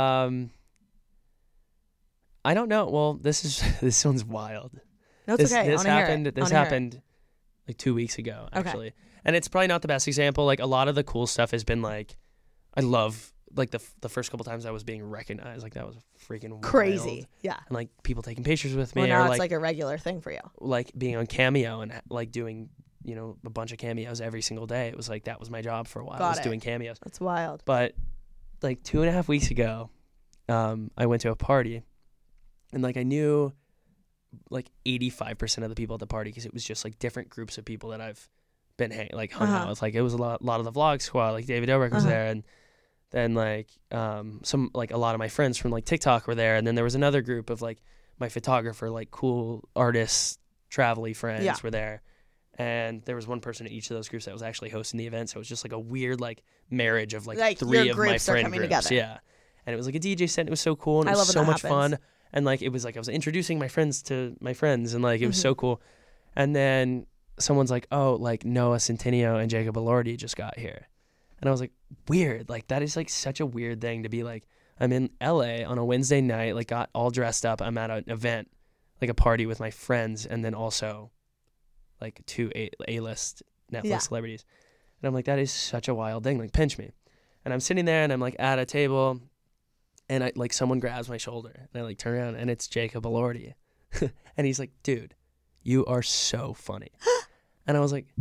I don't know. Well, this one's wild. No, it's okay. I This wanna hear it. happened. I This wanna hear it. happened like 2 weeks ago, Okay. actually. And it's probably not the best example. Like a lot of the cool stuff has been like, I love like the first couple times I was being recognized. Like that was freaking Crazy. wild. Yeah. And like people taking pictures with me, Well, now or it's like a regular thing for you. like being on Cameo and like doing a bunch of cameos every single day. It was like that was my job for a while. Got was it. doing cameos. That's wild. But like 2.5 weeks ago, I went to a party, and like I knew like 85% of the people at the party because it was just like different groups of people that I've been hung out with. Like it was a lot of the vlog squad. Like David Dobrik was there, and then like some like a lot of my friends from like TikTok were there, and then there was another group of like my photographer, like cool artists, travel-y friends were there. And there was one person in each of those groups that was actually hosting the event, so it was just like a weird like marriage of like three your of my groups are friend coming groups. together. Yeah, and it was like a DJ set. And it was so cool, and it I was love when so that much happens. fun. And like it was like I was introducing my friends to my friends, and like it was so cool. And then someone's like, "Oh, like Noah Centineo and Jacob Elordi just got here," and I was like, "Weird." Like that is like such a weird thing to be like. I'm in LA on a Wednesday night, like got all dressed up. I'm at an event, like a party with my friends, and then also like two A-list Netflix celebrities. And I'm like, that is such a wild thing. Like, pinch me. And I'm sitting there and I'm like at a table, and I like someone grabs my shoulder, and I like turn around, and it's Jacob Elordi. And he's like, dude, you are so funny. And I was like,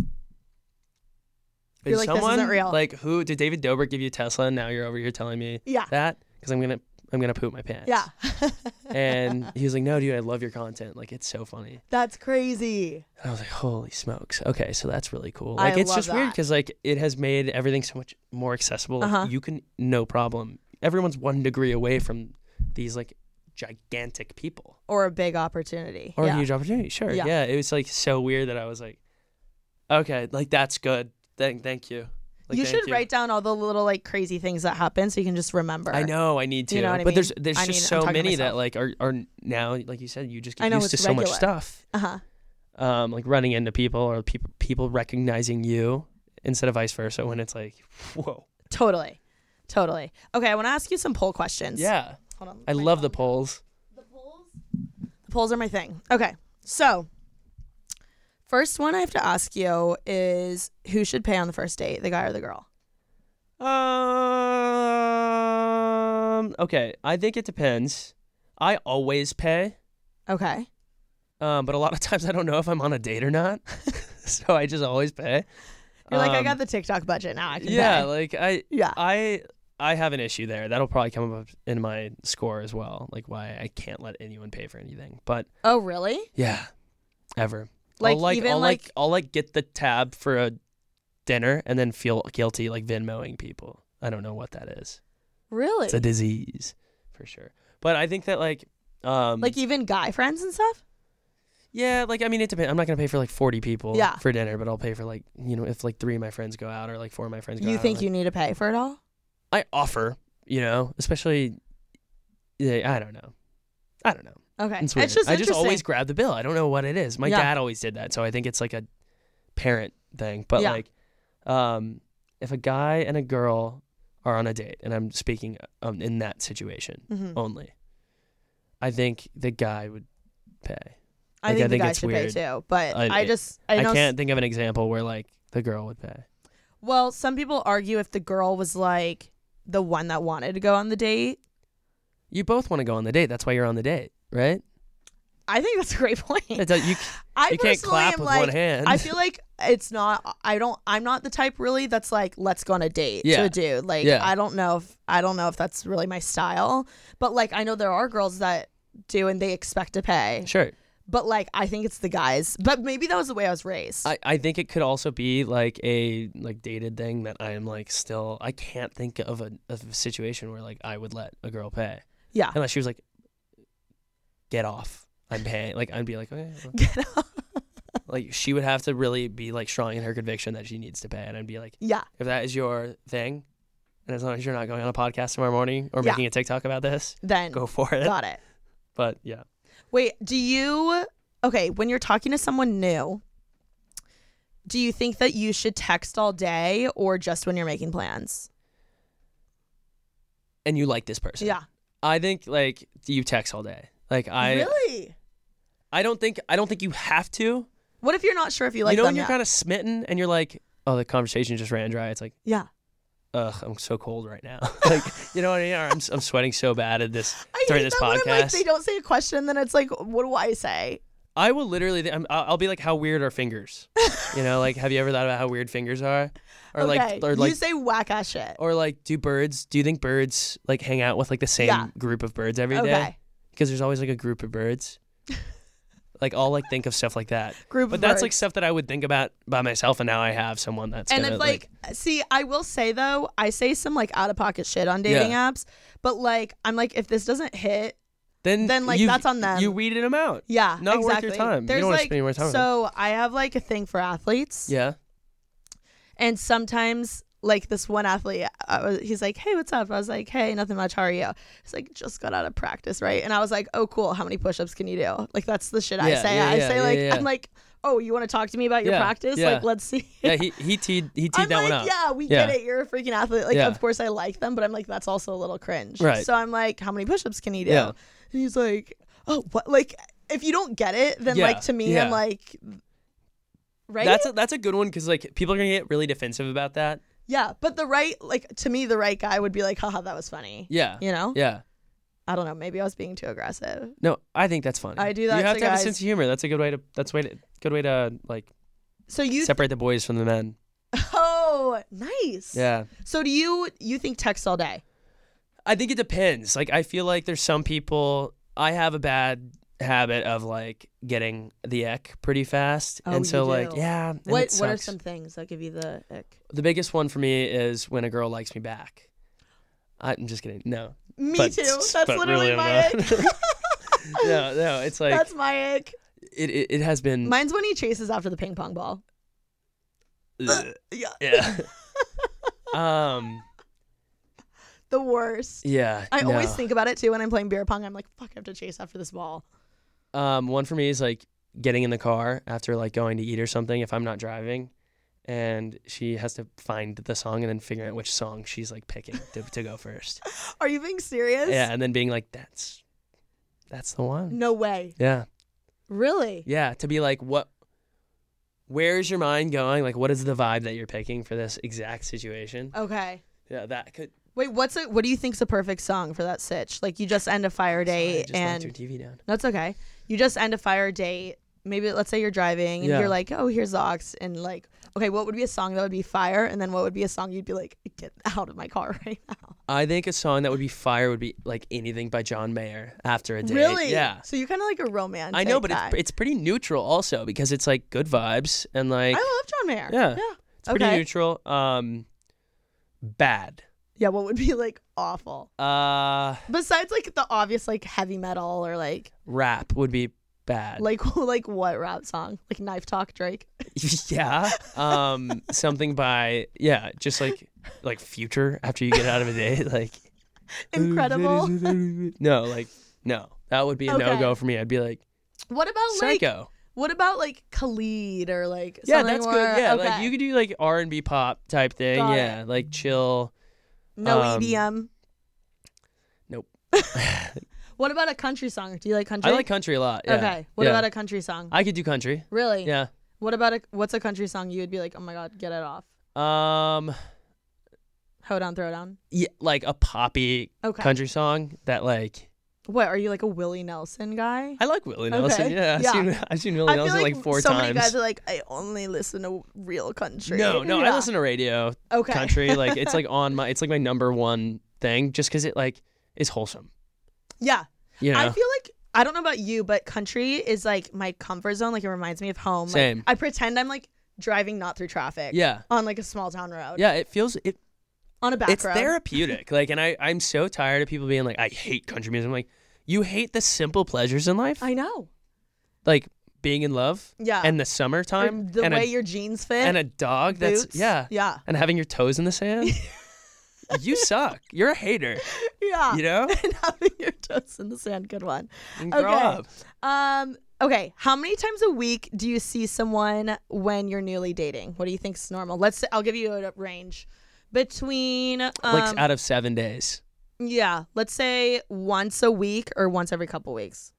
You're like, this isn't real. Like, who did David Dobrik give you Tesla, and now you're over here telling me that? Because I'm gonna poop my pants. Yeah. And he was like, no, dude, I love your content. Like, it's so funny. That's crazy. And I was like, holy smokes. Okay, so that's really cool. I Like, it's love just weird that. because, like, it has made everything so much more accessible. Like, you can, no problem. Everyone's 1 degree away from these, like, gigantic people. Or a big opportunity. Or a huge opportunity, sure. Yeah. Yeah, it was, like, so weird that I was like, okay, like, that's good. Thank you. Like, You thank should write down all the little like crazy things that happen so you can just remember. I know, I need to. You know what I but mean? there's I just mean, I'm so talking to many that, myself. like, are now, like you said, you just I get know, used to it's so much regular. stuff. Like running into people or people recognizing you instead of vice versa when it's like, whoa. Totally. Okay, I want to ask you some poll questions. Yeah. Hold on. I love the polls. The polls are my thing. Okay, so first one I have to ask you is who should pay on the first date, the guy or the girl? Okay, I think it depends. I always pay, Okay. but a lot of times I don't know if I'm on a date or not. So I just always pay. You're like, I got the TikTok budget now. I can Yeah, pay. like I have an issue there. That'll probably come up in my score as well. Like why I can't let anyone pay for anything. But Oh, really? yeah, ever. Like, I'll get the tab for a dinner and then feel guilty like Venmoing people. I don't know what that is. Really? It's a disease for sure. But I think that like even guy friends and stuff? yeah, like I mean it depends. I'm not gonna pay for like 40 people Yeah. for dinner, but I'll pay for like if like 3 of my friends go out or like 4 of my friends go out. You think like, you need to pay for it all? I offer, especially I don't know. Okay. It's weird. It's just I just interesting. always grab the bill. I don't know what it is. My Yeah. dad always did that, so I think it's like a parent thing. But Yeah. like, if a guy and a girl are on a date, and I'm speaking in that situation Mhm. only, I think the guy would pay. I Like, think I the think guy it's should weird. pay too, but I I know. can't think of an example where like the girl would pay. Well, some people argue if the girl was like the one that wanted to go on the date. You both want to go on the date. That's why you're on the date, right? I think that's a great point. You I can't personally clap am with like, one hand. I feel like it's not. I'm not the type really that's like, let's go on a date to a dude. Like, Yeah. I don't know if that's really my style. But like, I know there are girls that do and they expect to pay. Sure. But like, I think it's the guys. But maybe that was the way I was raised. I think it could also be like a like dated thing that I am like still I can't think of a situation where like I would let a girl pay Yeah. unless she was like, get off, I'm paying. Like I'd be like, okay. Well. Get off. Like she would have to really be like strong in her conviction that she needs to pay, and I'd be like, Yeah. if that is your thing, and as long as you're not going on a podcast tomorrow morning or Yeah. making a TikTok about this, Then go for it. got it. But yeah. Wait, when you're talking to someone new, do you think that you should text all day or just when you're making plans? And you like this person. Yeah. I think like you text all day. Like Really? I don't think you have to. What if you're not sure if you like them when you're yet? kind of smitten and you're like, oh, the conversation just ran dry. It's like, Yeah. ugh, I'm so cold right now. Like, you know what I mean? Or I'm sweating so bad at this I during hate this that when, podcast. like, they don't say a question, then it's like, what do I say? I will literally, I'll be like, how weird are fingers? You know, like, have you ever thought about how weird fingers are? Or Okay, like, or like, you say whack ass shit. or like, do you think birds like hang out with like the same Yeah. group of birds every day? Okay. Because there's always like a group of birds. Like I'll like think of stuff like that. Group But of that's like birds. stuff that I would think about by myself, and now I have someone that's And gonna if like, see, I will say though, I say some like out of pocket shit on dating apps, but like, I'm like, if this doesn't hit, then like that's on them. You weeded them out. Yeah, Not worth exactly. your time. You There's don't wanna like, spend any more time with so I have like a thing for athletes. Yeah. And sometimes, like this one athlete, he's like, "Hey, what's up?" I was like, "Hey, nothing much. How are you?" He's like, "Just got out of practice, right?" And I was like, "Oh, cool. How many push-ups can you do?" Like that's the shit I say. I say like, I'm like, "Oh, you want to talk to me about your practice? Yeah. Like, let's see." Yeah, he teed I'm that like, one up. yeah, we Yeah. get it. You're a freaking athlete. Like, Yeah. of course I like them, but I'm like, that's also a little cringe. Right. So I'm like, "How many push-ups can you do?" Yeah. And he's like, "Oh, what?" Like, if you don't get it, then Yeah. like to me, Yeah. I'm like, right? That's a good one because like people are gonna get really defensive about that. Yeah, but the right guy would be like, haha, that was funny. Yeah. You know? Yeah. I don't know. Maybe I was being too aggressive. No, I think that's funny. I do that You have to to have a guys. sense of humor. That's a good way to like So you, separate the boys from the men. oh, nice. Yeah. So do you think text all day? I think it depends. Like I feel like there's some people. I have a bad habit of like getting the ick pretty fast, Oh, and so you like do. yeah. and What it are sucks. some things that give you the ick? The biggest one for me is when a girl likes me back. I'm just kidding. No. Me But- too. That's but literally really my I'm ick. No, it's like That's my ick. it has been. Mine's when he chases after the ping pong ball. Ugh. Yeah. Yeah. The worst. Yeah. I always no. think about it too when I'm playing beer pong. I'm like, fuck, I have to chase after this ball. One for me is like getting in the car after like going to eat or something if I'm not driving, and she has to find the song and then figuring out which song she's like picking to go first. Are you being serious? Yeah, and then being like, that's the one. No way. Yeah. Really? Yeah. To be like, where's your mind going? Like, what is the vibe that you're picking for this exact situation? Okay. Yeah, that could. Wait, what do you think's a perfect song for that sitch? Like you just end a fire Sorry, I date just and knocked your TV down. that's okay. You just end a fire date. Maybe let's say you're driving and Yeah. you're like, oh, here's the aux, and like, okay, what would be a song that would be fire? And then what would be a song you'd be like, get out of my car right now? I think a song that would be fire would be like Anything by John Mayer after a date. Really? Yeah. So you're kind of like a romantic. I know, but guy. it's pretty neutral also because it's like good vibes and like I love John Mayer. Yeah. Yeah. it's pretty okay. neutral. Bad. Yeah. What would be like awful? Besides like the obvious like heavy metal or like Rap would be bad. like what rap song? Like Knife Talk Drake. Yeah. Something by just like Future after you get out of a date, like Incredible. No, that would be a Okay. no-go for me. I'd be like What about like Psycho. what about like Khalid or like Yeah, something that's more, good. Yeah, okay. like you could do like R&B pop type thing. Got Yeah, like chill. no EDM. Nope. What about a country song? Do you like country? I like country a lot. Yeah. Okay. What Yeah. about a country song? I could do country. Really? Yeah. What about what's a country song you would be like, oh my god, get it off? Hold on, throw down. Yeah, like a poppy Okay. country song that like What, are you like a Willie Nelson guy? I like Willie Nelson. Okay. Yeah, Yeah. I've seen Willie I feel Nelson like 4 so times. many guys are like, I only listen to real country. No, Yeah. I listen to radio Okay. country. Like it's like it's like my number one thing, just because it like is wholesome. Yeah. You know, I feel like, I don't know about you, but country is like my comfort zone. Like it reminds me of home. Like, Same. I pretend I'm like driving not through traffic. Yeah. On like a small town road. Yeah, it feels it. On a back It's road. therapeutic. Like, and I'm so tired of people being like, I hate country music. I'm like, you hate the simple pleasures in life, I know. like being in love. Yeah. And the Or summertime. the and way your jeans fit. and a dog boots. that's yeah. And having your toes in the sand. You suck. You're a hater. Yeah. You know? And having your toes in the sand. Good one. And grow Okay. up. Okay. How many times a week do you see someone when you're newly dating? What do you think's normal? I'll give you a range. Between Like out of 7 days. yeah, let's say once a week or once every couple weeks.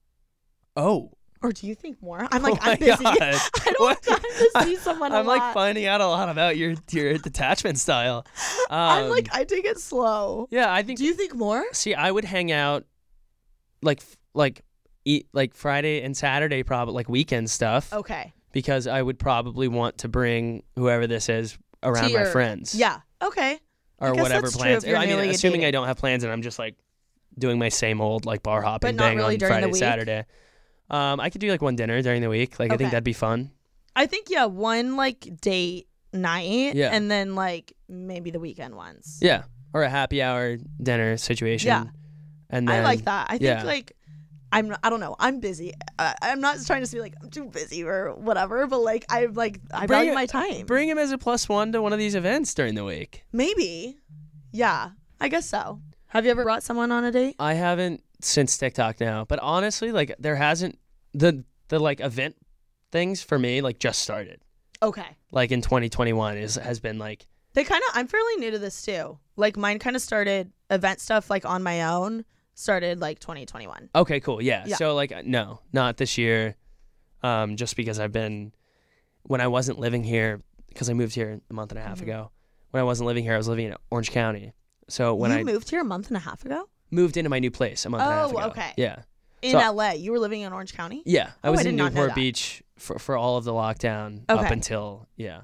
Oh. Or do you think more? I'm like, Oh my I'm busy. God. I don't What? have time to see someone a I'm like lot. finding out a lot about your detachment style. I'm like, I take it slow. yeah, I think. Do you think more? See, I would hang out like eat like Friday and Saturday, probably like weekend stuff, Okay. because I would probably want to bring whoever this is around To my your- friends. Yeah. Okay. Or guess whatever that's true plans. if you're I mean, newly assuming dating. I don't have plans and I'm just like doing my same old like bar hopping not thing really on during the Friday, week? Saturday. I could do like one dinner during the week. Like I think Okay. that'd be fun. I think yeah, one like date night, Yeah. and then like maybe the weekend ones. Yeah. Or a happy hour dinner situation. Yeah. And then I like that. I think yeah. like I don't know. I'm busy. I'm not trying to be like I'm too busy or whatever, but like I value my time. Bring him as a +1 to one of these events during the week. Maybe. Yeah, I guess so. Have you ever brought someone on a date? I haven't since TikTok now, but honestly, like there hasn't the like event things for me like just started. Okay. Like in 2021 has been like I'm fairly new to this too. Like mine kind of started event stuff like on my own. Started like 2021. okay, cool, yeah. Yeah. So like no, not this year, just because when I wasn't living here, because I moved here a month and a half ago. When I wasn't living here, I was living in Orange County. So when I moved here a month and a half ago moved into my new place a month and a half Oh, ago. okay. Yeah. in So- LA, you were living in Orange County. Yeah, I Oh, was I in did not know Newport that. Beach for all of the lockdown up Okay. until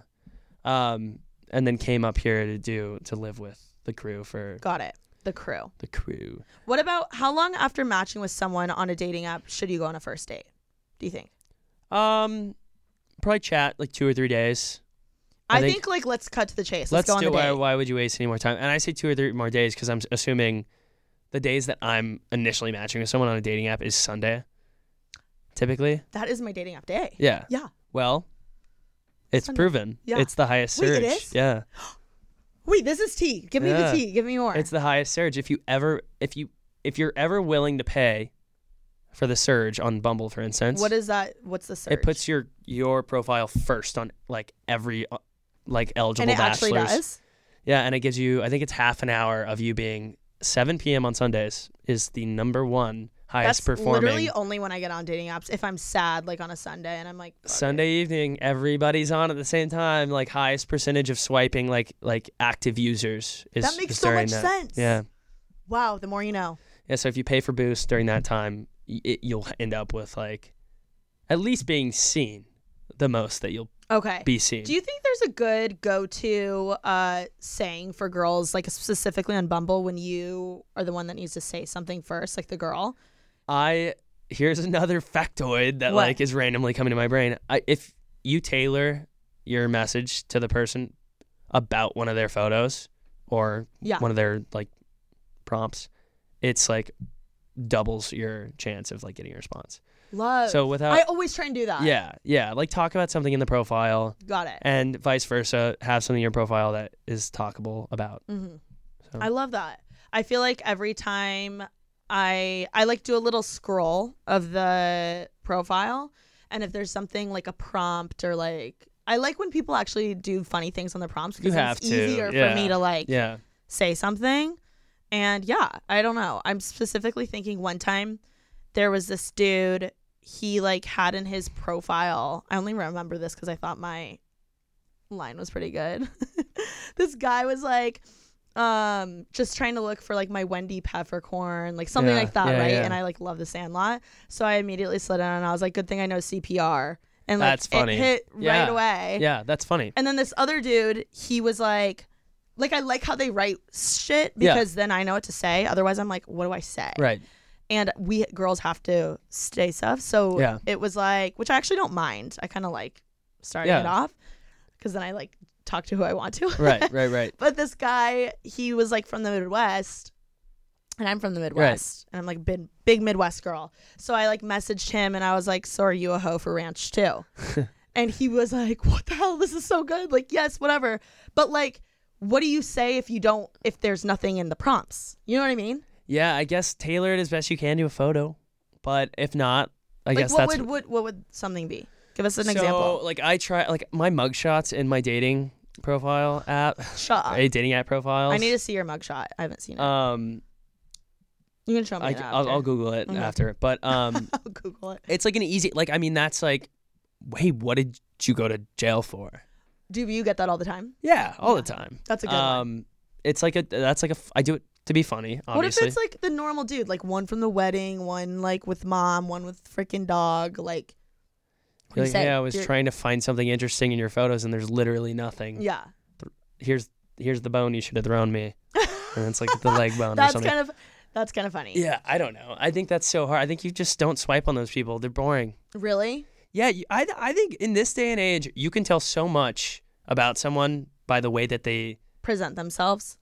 and then came up here to live with the crew for Got it. The crew. the crew. What about how long after matching with someone on a dating app should you go on a first date? Do you think? Probably chat like 2 or 3 days. I think like let's cut to the chase. Let's Let's go on do the it. date. Why would you waste any more time? And I say 2 or 3 more days because I'm assuming the days that I'm initially matching with someone on a dating app is Sunday. Typically, That is my dating app day. yeah. Yeah. Well, it's Sunday. proven. Yeah. It's the highest Wait, surge. it is? Yeah. Wait, this is tea. Give me the Yeah. tea. Give me more. It's the highest surge. If you're ever willing to pay for the surge on Bumble, for instance, What is that? What's the search? it puts your profile first on like every like eligible and it actually bachelors. does. Yeah, and it gives you, I think it's half an hour of you being 7 p.m. on Sundays is the number one highest That's performing. literally only when I get on dating apps. If I'm sad, like on a Sunday, and I'm like fuck Sunday evening, everybody's on at the same time. Like highest percentage of swiping, like active users is That makes is so during much that. sense. Yeah, it. Wow, the more you know. yeah. So if you pay for Boost during that time, you'll end up with like at least being seen the most that you'll Okay. be seen. Do you think there's a good go-to saying for girls, like specifically on Bumble, when you are the one that needs to say something first, like the girl? Here's another factoid that What? like is randomly coming to my brain. If you tailor your message to the person about one of their photos or Yeah. one of their like prompts, it's like doubles your chance of like getting a response. Love. So without I always try and do that. yeah, like talk about something in the profile Got it. and vice versa, have something in your profile that is talkable about. hmm So. I love that. I feel like every time I like do a little scroll of the profile, and if there's something like a prompt or like I like when people actually do funny things on the prompts because You have it's to, easier yeah. for me to like Yeah. say something. And yeah, I don't know. I'm specifically thinking one time there was this dude, he like had in his profile, I only remember this because I thought my line was pretty good. This guy was like, just trying to look for like my Wendy peppercorn, like something like that, yeah, right? yeah. And I like love The Sandlot, so I immediately slid in and I was like, good thing I know CPR, and like That's funny. it hit Yeah. right away. Yeah, that's funny. And then this other dude, he was like I like how they write shit Yeah. because then I know what to say. Otherwise, I'm like, what do I say? Right. And we girls have to say stuff, so Yeah. it was like, which I actually don't mind. I kind of like starting Yeah. it off because then I like talk to who I want to. Right. But this guy, he was like from the Midwest, and I'm from the Midwest, and I'm like big Midwest girl. So I like messaged him, and I was like, "So are you a hoe for ranch too?" And he was like, "What the hell? This is so good!" Like, yes, whatever. But like, what do you say if there's nothing in the prompts? You know what I mean? Yeah, I guess tailor it as best you can to a photo. But if not, I Like, guess what that's would something be? Give us an so, example. like I try like my mugshots in my dating profile app. Shut up. Dating app profiles. I need to see your mugshot. I haven't seen it. You can show me it I'll after. Google it Mhm. after. But I'll Google it. it's like an easy like I mean that's like, hey, what did you go to jail for? Do you get that all the time? Yeah, all Yeah. the time. That's a good one. It's like I do it to be funny, obviously. What if it's like the normal dude, like one from the wedding, one like with mom, one with freaking dog, like? what do You're you like, say? hey, I was You're- trying to find something interesting in your photos, and there's literally nothing. Yeah, Here's the bone you should have thrown me, and it's like the leg bone or that's something. kind of funny. Yeah, I don't know. I think that's so hard. I think you just don't swipe on those people. They're boring. Really? Yeah, I think in this day and age, you can tell so much about someone by the way that they Present themselves.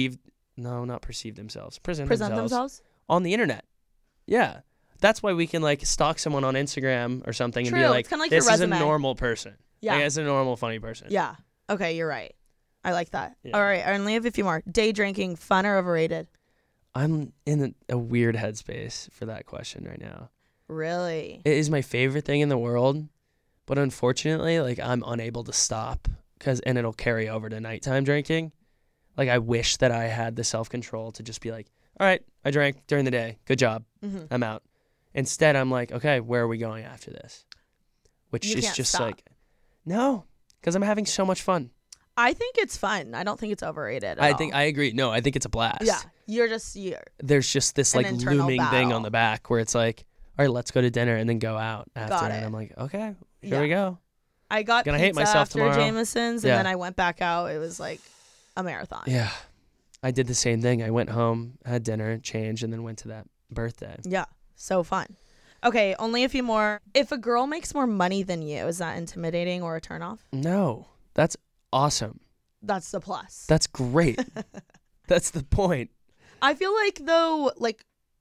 not perceive themselves. Present themselves. on the internet. Yeah. That's why we can like stalk someone on Instagram or something True, and be like, it's kinda like your this is a resume. normal person. Yeah. Like, it's a normal, funny person. Yeah. Okay, you're right. I like that. Yeah. All right, I only have a few more. Day drinking, fun or overrated? I'm in a weird headspace for that question right now. Really? It is my favorite thing in the world, but unfortunately, like I'm unable to stop and it'll carry over to nighttime drinking. Like I wish that I had the self-control to just be like, all right, I drank during the day. Good job. Mm-hmm. I'm out. Instead, I'm like, okay, where are we going after this? Which You is can't just stop. like, no, because I'm having so much fun. I think it's fun. I don't think it's overrated. I agree. No, I think it's a blast. Yeah, you're. There's just this An like internal looming thing battle. on the back where it's like, all right, let's go to dinner and then go out after. Got And it. I'm like, okay, here Yeah. we go. I got Gonna pizza hate myself after tomorrow. Jameson's, and Yeah. then I went back out. It was like a marathon. Yeah. I did the same thing. I went home, had dinner, changed, and then went to that birthday. Yeah, so fun. Okay, only a few more. If a girl makes more money than you, is that intimidating or a turnoff? No, that's awesome. That's the plus. That's great. That's the point. I feel like though, like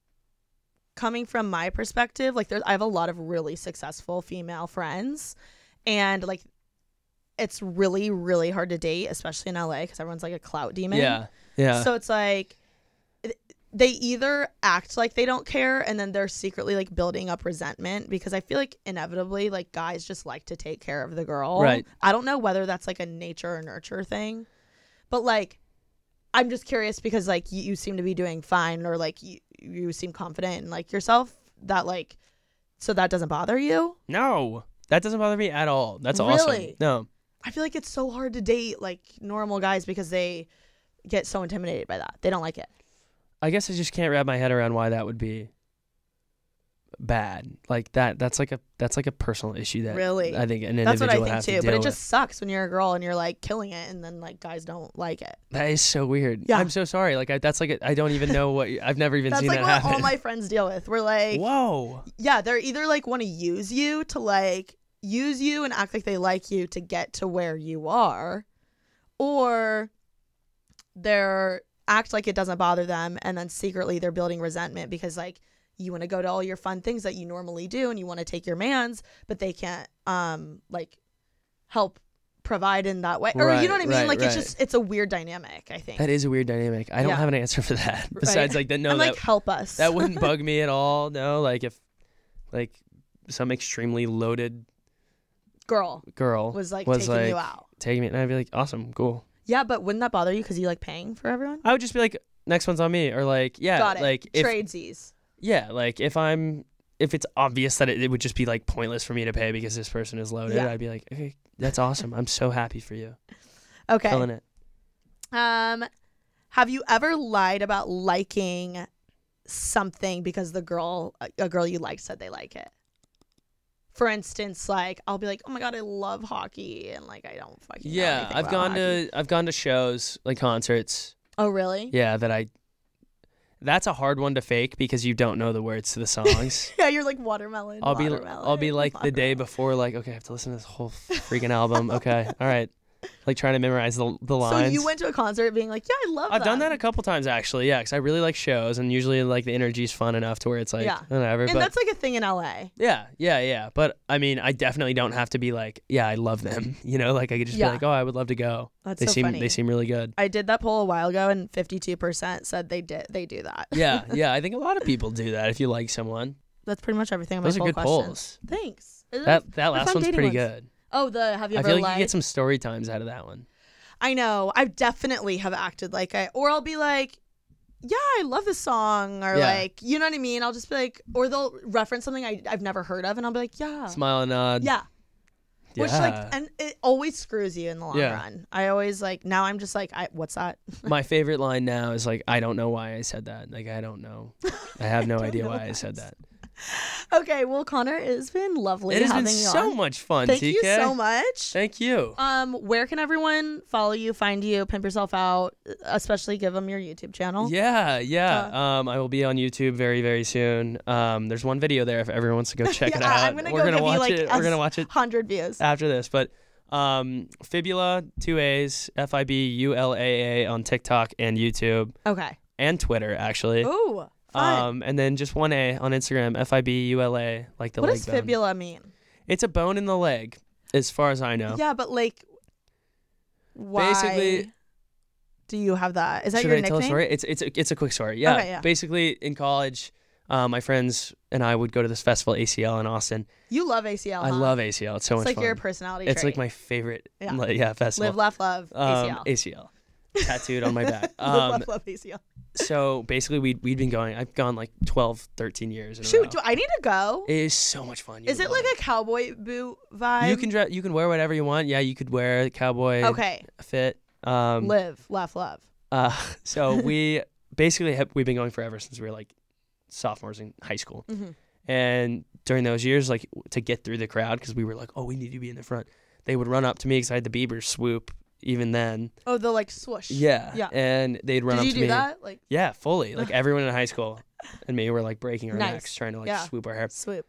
coming from my perspective, like I have a lot of really successful female friends, and like it's really, really hard to date, especially in LA because everyone's like a clout demon. Yeah. Yeah. So it's like they either act like they don't care and then they're secretly like building up resentment because I feel like inevitably like guys just like to take care of the girl. Right. I don't know whether that's like a nature or nurture thing, but like I'm just curious because like you seem to be doing fine or like you seem confident in like yourself that like so that doesn't bother you. No, that doesn't bother me at all. That's awesome. Really? No. I feel like it's so hard to date like normal guys because they get so intimidated by that. They don't like it. I guess I just can't wrap my head around why that would be bad. Like that's like a personal issue that Really? I think an That's what individual I would think have to too. deal But it with. just sucks when you're a girl and you're like killing it, and then like guys don't like it. That is so weird. Yeah. I'm so sorry. Like that's like I don't even know what I've never even That's seen like that what happen. all my friends deal with. We're like, Whoa. yeah, they're either like want to use you to like use you and act like they like you to get to where you are, or they're act like it doesn't bother them, and then secretly they're building resentment because like you want to go to all your fun things that you normally do and you want to take your mans, but they can't like help provide in that way, or you know what I mean? Right, Like it's right. just it's a weird dynamic. I think That is a weird dynamic. I don't Yeah. have an answer for that. Besides like that no and that like help us. that wouldn't bug me at all. No, like if like some extremely loaded girl girl was like taking you out. taking me and I'd be like, awesome, cool. Yeah, but wouldn't that bother you because you like paying for everyone? I would just be like, next one's on me, or like, yeah, Got it. like if Tradesies. yeah, like if it's obvious that it would just be like pointless for me to pay because this person is loaded, Yeah. I'd be like, okay, that's awesome. I'm so happy for you. Okay. Killing it. Have you ever lied about liking something because a girl you like said they like it? For instance, like I'll be like, "Oh my god, I love hockey," and like I don't fucking know Yeah, anything I've about hockey. gone to shows, like concerts. Oh really? Yeah, that's a hard one to fake because you don't know the words to the songs. Yeah, you're like watermelon. I'll watermelon, be like the day watermelon. before, like, okay, I have to listen to this whole freaking album. Okay, all right, like trying to memorize the So lines. you went to a concert being like, "Yeah, I love I've done them." that a couple times actually, yeah, because I really like shows, and usually like the energy's fun enough to where it's like Yeah. whatever. And But that's like a thing in LA. yeah. But I mean, I definitely don't have to be like, yeah, I love them. You know, like I could just Yeah. be like, oh, I would love to go. That's They so seem funny. they seem really good. I did that poll a while ago, and 52% said they do that. Yeah. I think a lot of people do that if you like someone. That's pretty much everything on my Those are poll good questions. polls. Thanks. That They're last fun one's dating pretty ones. good. Oh, have you I ever feel like you lied? get some story times out of that one. I know. I definitely have acted like or I'll be like, yeah, I love this song, or Yeah. like, you know what I mean? I'll just be like, or they'll reference something I've never heard of, and I'll be like, yeah, Smile and nod. yeah. Which Yeah. and it always screws you in the long Yeah. run. I always like now I'm just like, what's that? My favorite line now is like, I don't know why I said that. Like, I don't know. I have no don't idea know why I why said that. Okay, well, Connor, it's been lovely It has having been you so on. much fun, Thank TK. you so much. Thank you. Where can everyone follow you, find you, pimp yourself out, especially give them your YouTube channel? Yeah. I will be on YouTube very, very soon. There's one video there if everyone wants to go check it Yeah, out. I'm gonna We're go gonna give you, watch like, it. We're gonna watch it 100 views. after this. But Fibula, 2 A's, FIBULAA on TikTok and YouTube Okay. and Twitter actually. Ooh, fun. And then just 1 A on Instagram, FIBULA, like the What leg does bone. fibula mean? It's a bone in the leg, as far as I know. Yeah, but like, why Basically- do you have that? Is that Should your I tell a nickname? story? It's a quick story. Yeah. Okay, yeah. Basically, in college, my friends and I would go to this festival, ACL in Austin. You love ACL. I huh? love ACL. It's so It's much like fun. your personality It's trait. like my favorite. Yeah. Festival. Live, laugh, love. ACL. ACL. Tattooed on my back. Live, laugh, love ACL. So basically, we'd been going. I've gone like 12, 13 years in a Shoot, row. do I need to go? It is so much fun. You Is would it love like a cowboy boot vibe? You can wear whatever you want. Yeah, you could wear cowboy Okay. fit. Live, laugh, love. So we've been going forever since we were like sophomores in high school. Mm-hmm. And during those years, like to get through the crowd, because we were like, oh, we need to be in the front. They would run up to me because I had the Bieber swoop. Even then, Oh, the like swoosh. yeah, Yeah. and they'd run Did up you to do me. that? Like Yeah, fully. Like everyone in high school and me were like breaking our Nice. necks trying to like Yeah. swoop our hair. swoop.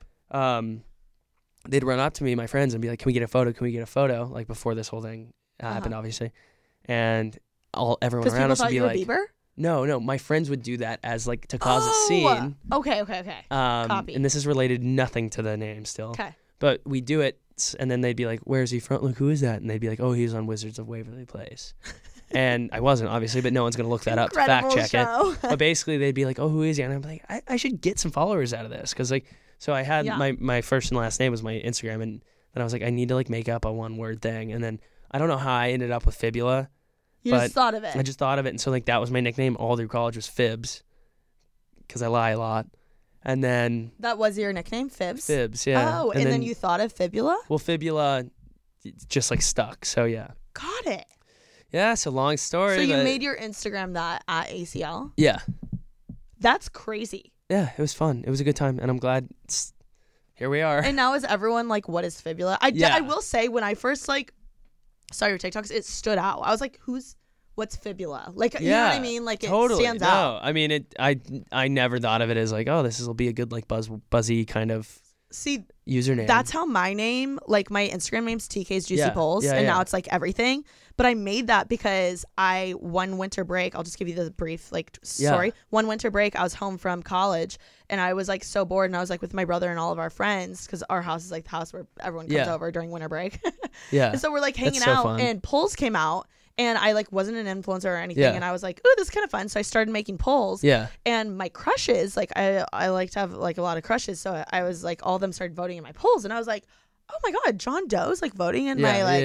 They'd run up to me, my friends, and be like, "Can we get a photo? Can we get a photo?" Like before this whole thing happened, Uh-huh. obviously, and everyone Because around people us would thought be you were like, Bieber? "No, my friends would do that as like to cause a Oh! scene." Okay. Copy. And this is related nothing to the name still, Okay. but we do it, and then they'd be like, "Where's he from? Like, who is that?" And they'd be like, "Oh, he's on Wizards of Waverly Place," and I wasn't obviously, but no one's gonna look that up to Incredible fact check it. show. But basically, they'd be like, "Oh, who is he?" And I'm like, I should get some followers out of this, because like, so I had Yeah. my first and last name was my Instagram, and then I was like, I need to like make up a one word thing, and then I don't know how I ended up with Fibula. You but just thought of it. I just thought of it, and so like that was my nickname all through college was Fibs, because I lie a lot, and then That was your nickname, Fibs? Fibs, yeah. Oh, and then you thought of fibula? well, Fibula just like stuck, so yeah. Got it. Yeah, it's a long story. So you but made your Instagram that at ACL? yeah. That's crazy. Yeah, it was fun. It was a good time, and I'm glad here we are. And now is everyone like, what is fibula? Yeah. I will say when I first like saw your TikToks, it stood out. I was like, what's fibula? Like, you know what I mean? Like totally. it stands No, out. I mean I never thought of it as like, oh, this will be a good like buzzy kind of See, username. that's how my name, like my Instagram name's TK's Juicy Yeah, Polls, yeah, and yeah. now it's like everything. But I made that because one winter break, I'll just give you the brief like story. One winter break, I was home from college, and I was like so bored, and I was like with my brother and all of our friends, because our house is like the house where everyone comes Yeah. over during winter break. yeah. And so we're like hanging That's so out, fun. and polls came out, and I like wasn't an influencer or anything, Yeah. and I was like, ooh, this is kind of fun. So I started making polls. Yeah. And my crushes, like I like to have like a lot of crushes, so I was like all of them started voting in my polls, and I was like, oh my god, John Doe's like voting in my like yeah.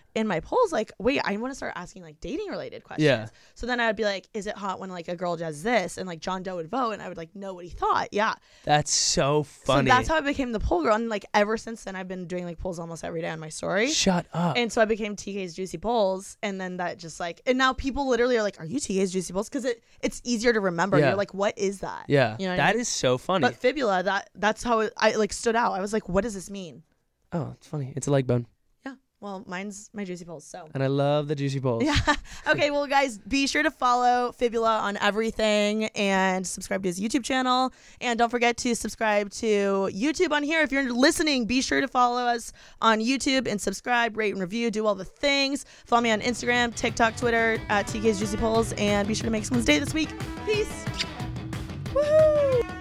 in my polls, like, wait, I want to start asking like dating related questions. Yeah. So then I'd be like, is it hot when like a girl does this? And like John Doe would vote, and I would like know what he thought. Yeah. That's so funny. So that's how I became the poll girl. And like ever since then, I've been doing like polls almost every day on my story. Shut up. And so I became TK's Juicy Polls. And then that just like, and now people literally are like, are you TK's Juicy Polls? Because it's easier to remember. Yeah. You're like, what is that? Yeah. You know what That I mean? is so funny. But fibula, that's how I like stood out. I was like, what does this mean? Oh, it's funny. It's a leg bone. Yeah. Well, mine's my Juicy Polls. So. And I love the juicy balls. Yeah. Okay. Well, guys, be sure to follow Fibula on everything and subscribe to his YouTube channel. And don't forget to subscribe to YouTube on here. If you're listening, be sure to follow us on YouTube and subscribe, rate, and review. Do all the things. Follow me on Instagram, TikTok, Twitter at TK's Juicy Polls. And be sure to make someone's day this week. Peace. Woohoo!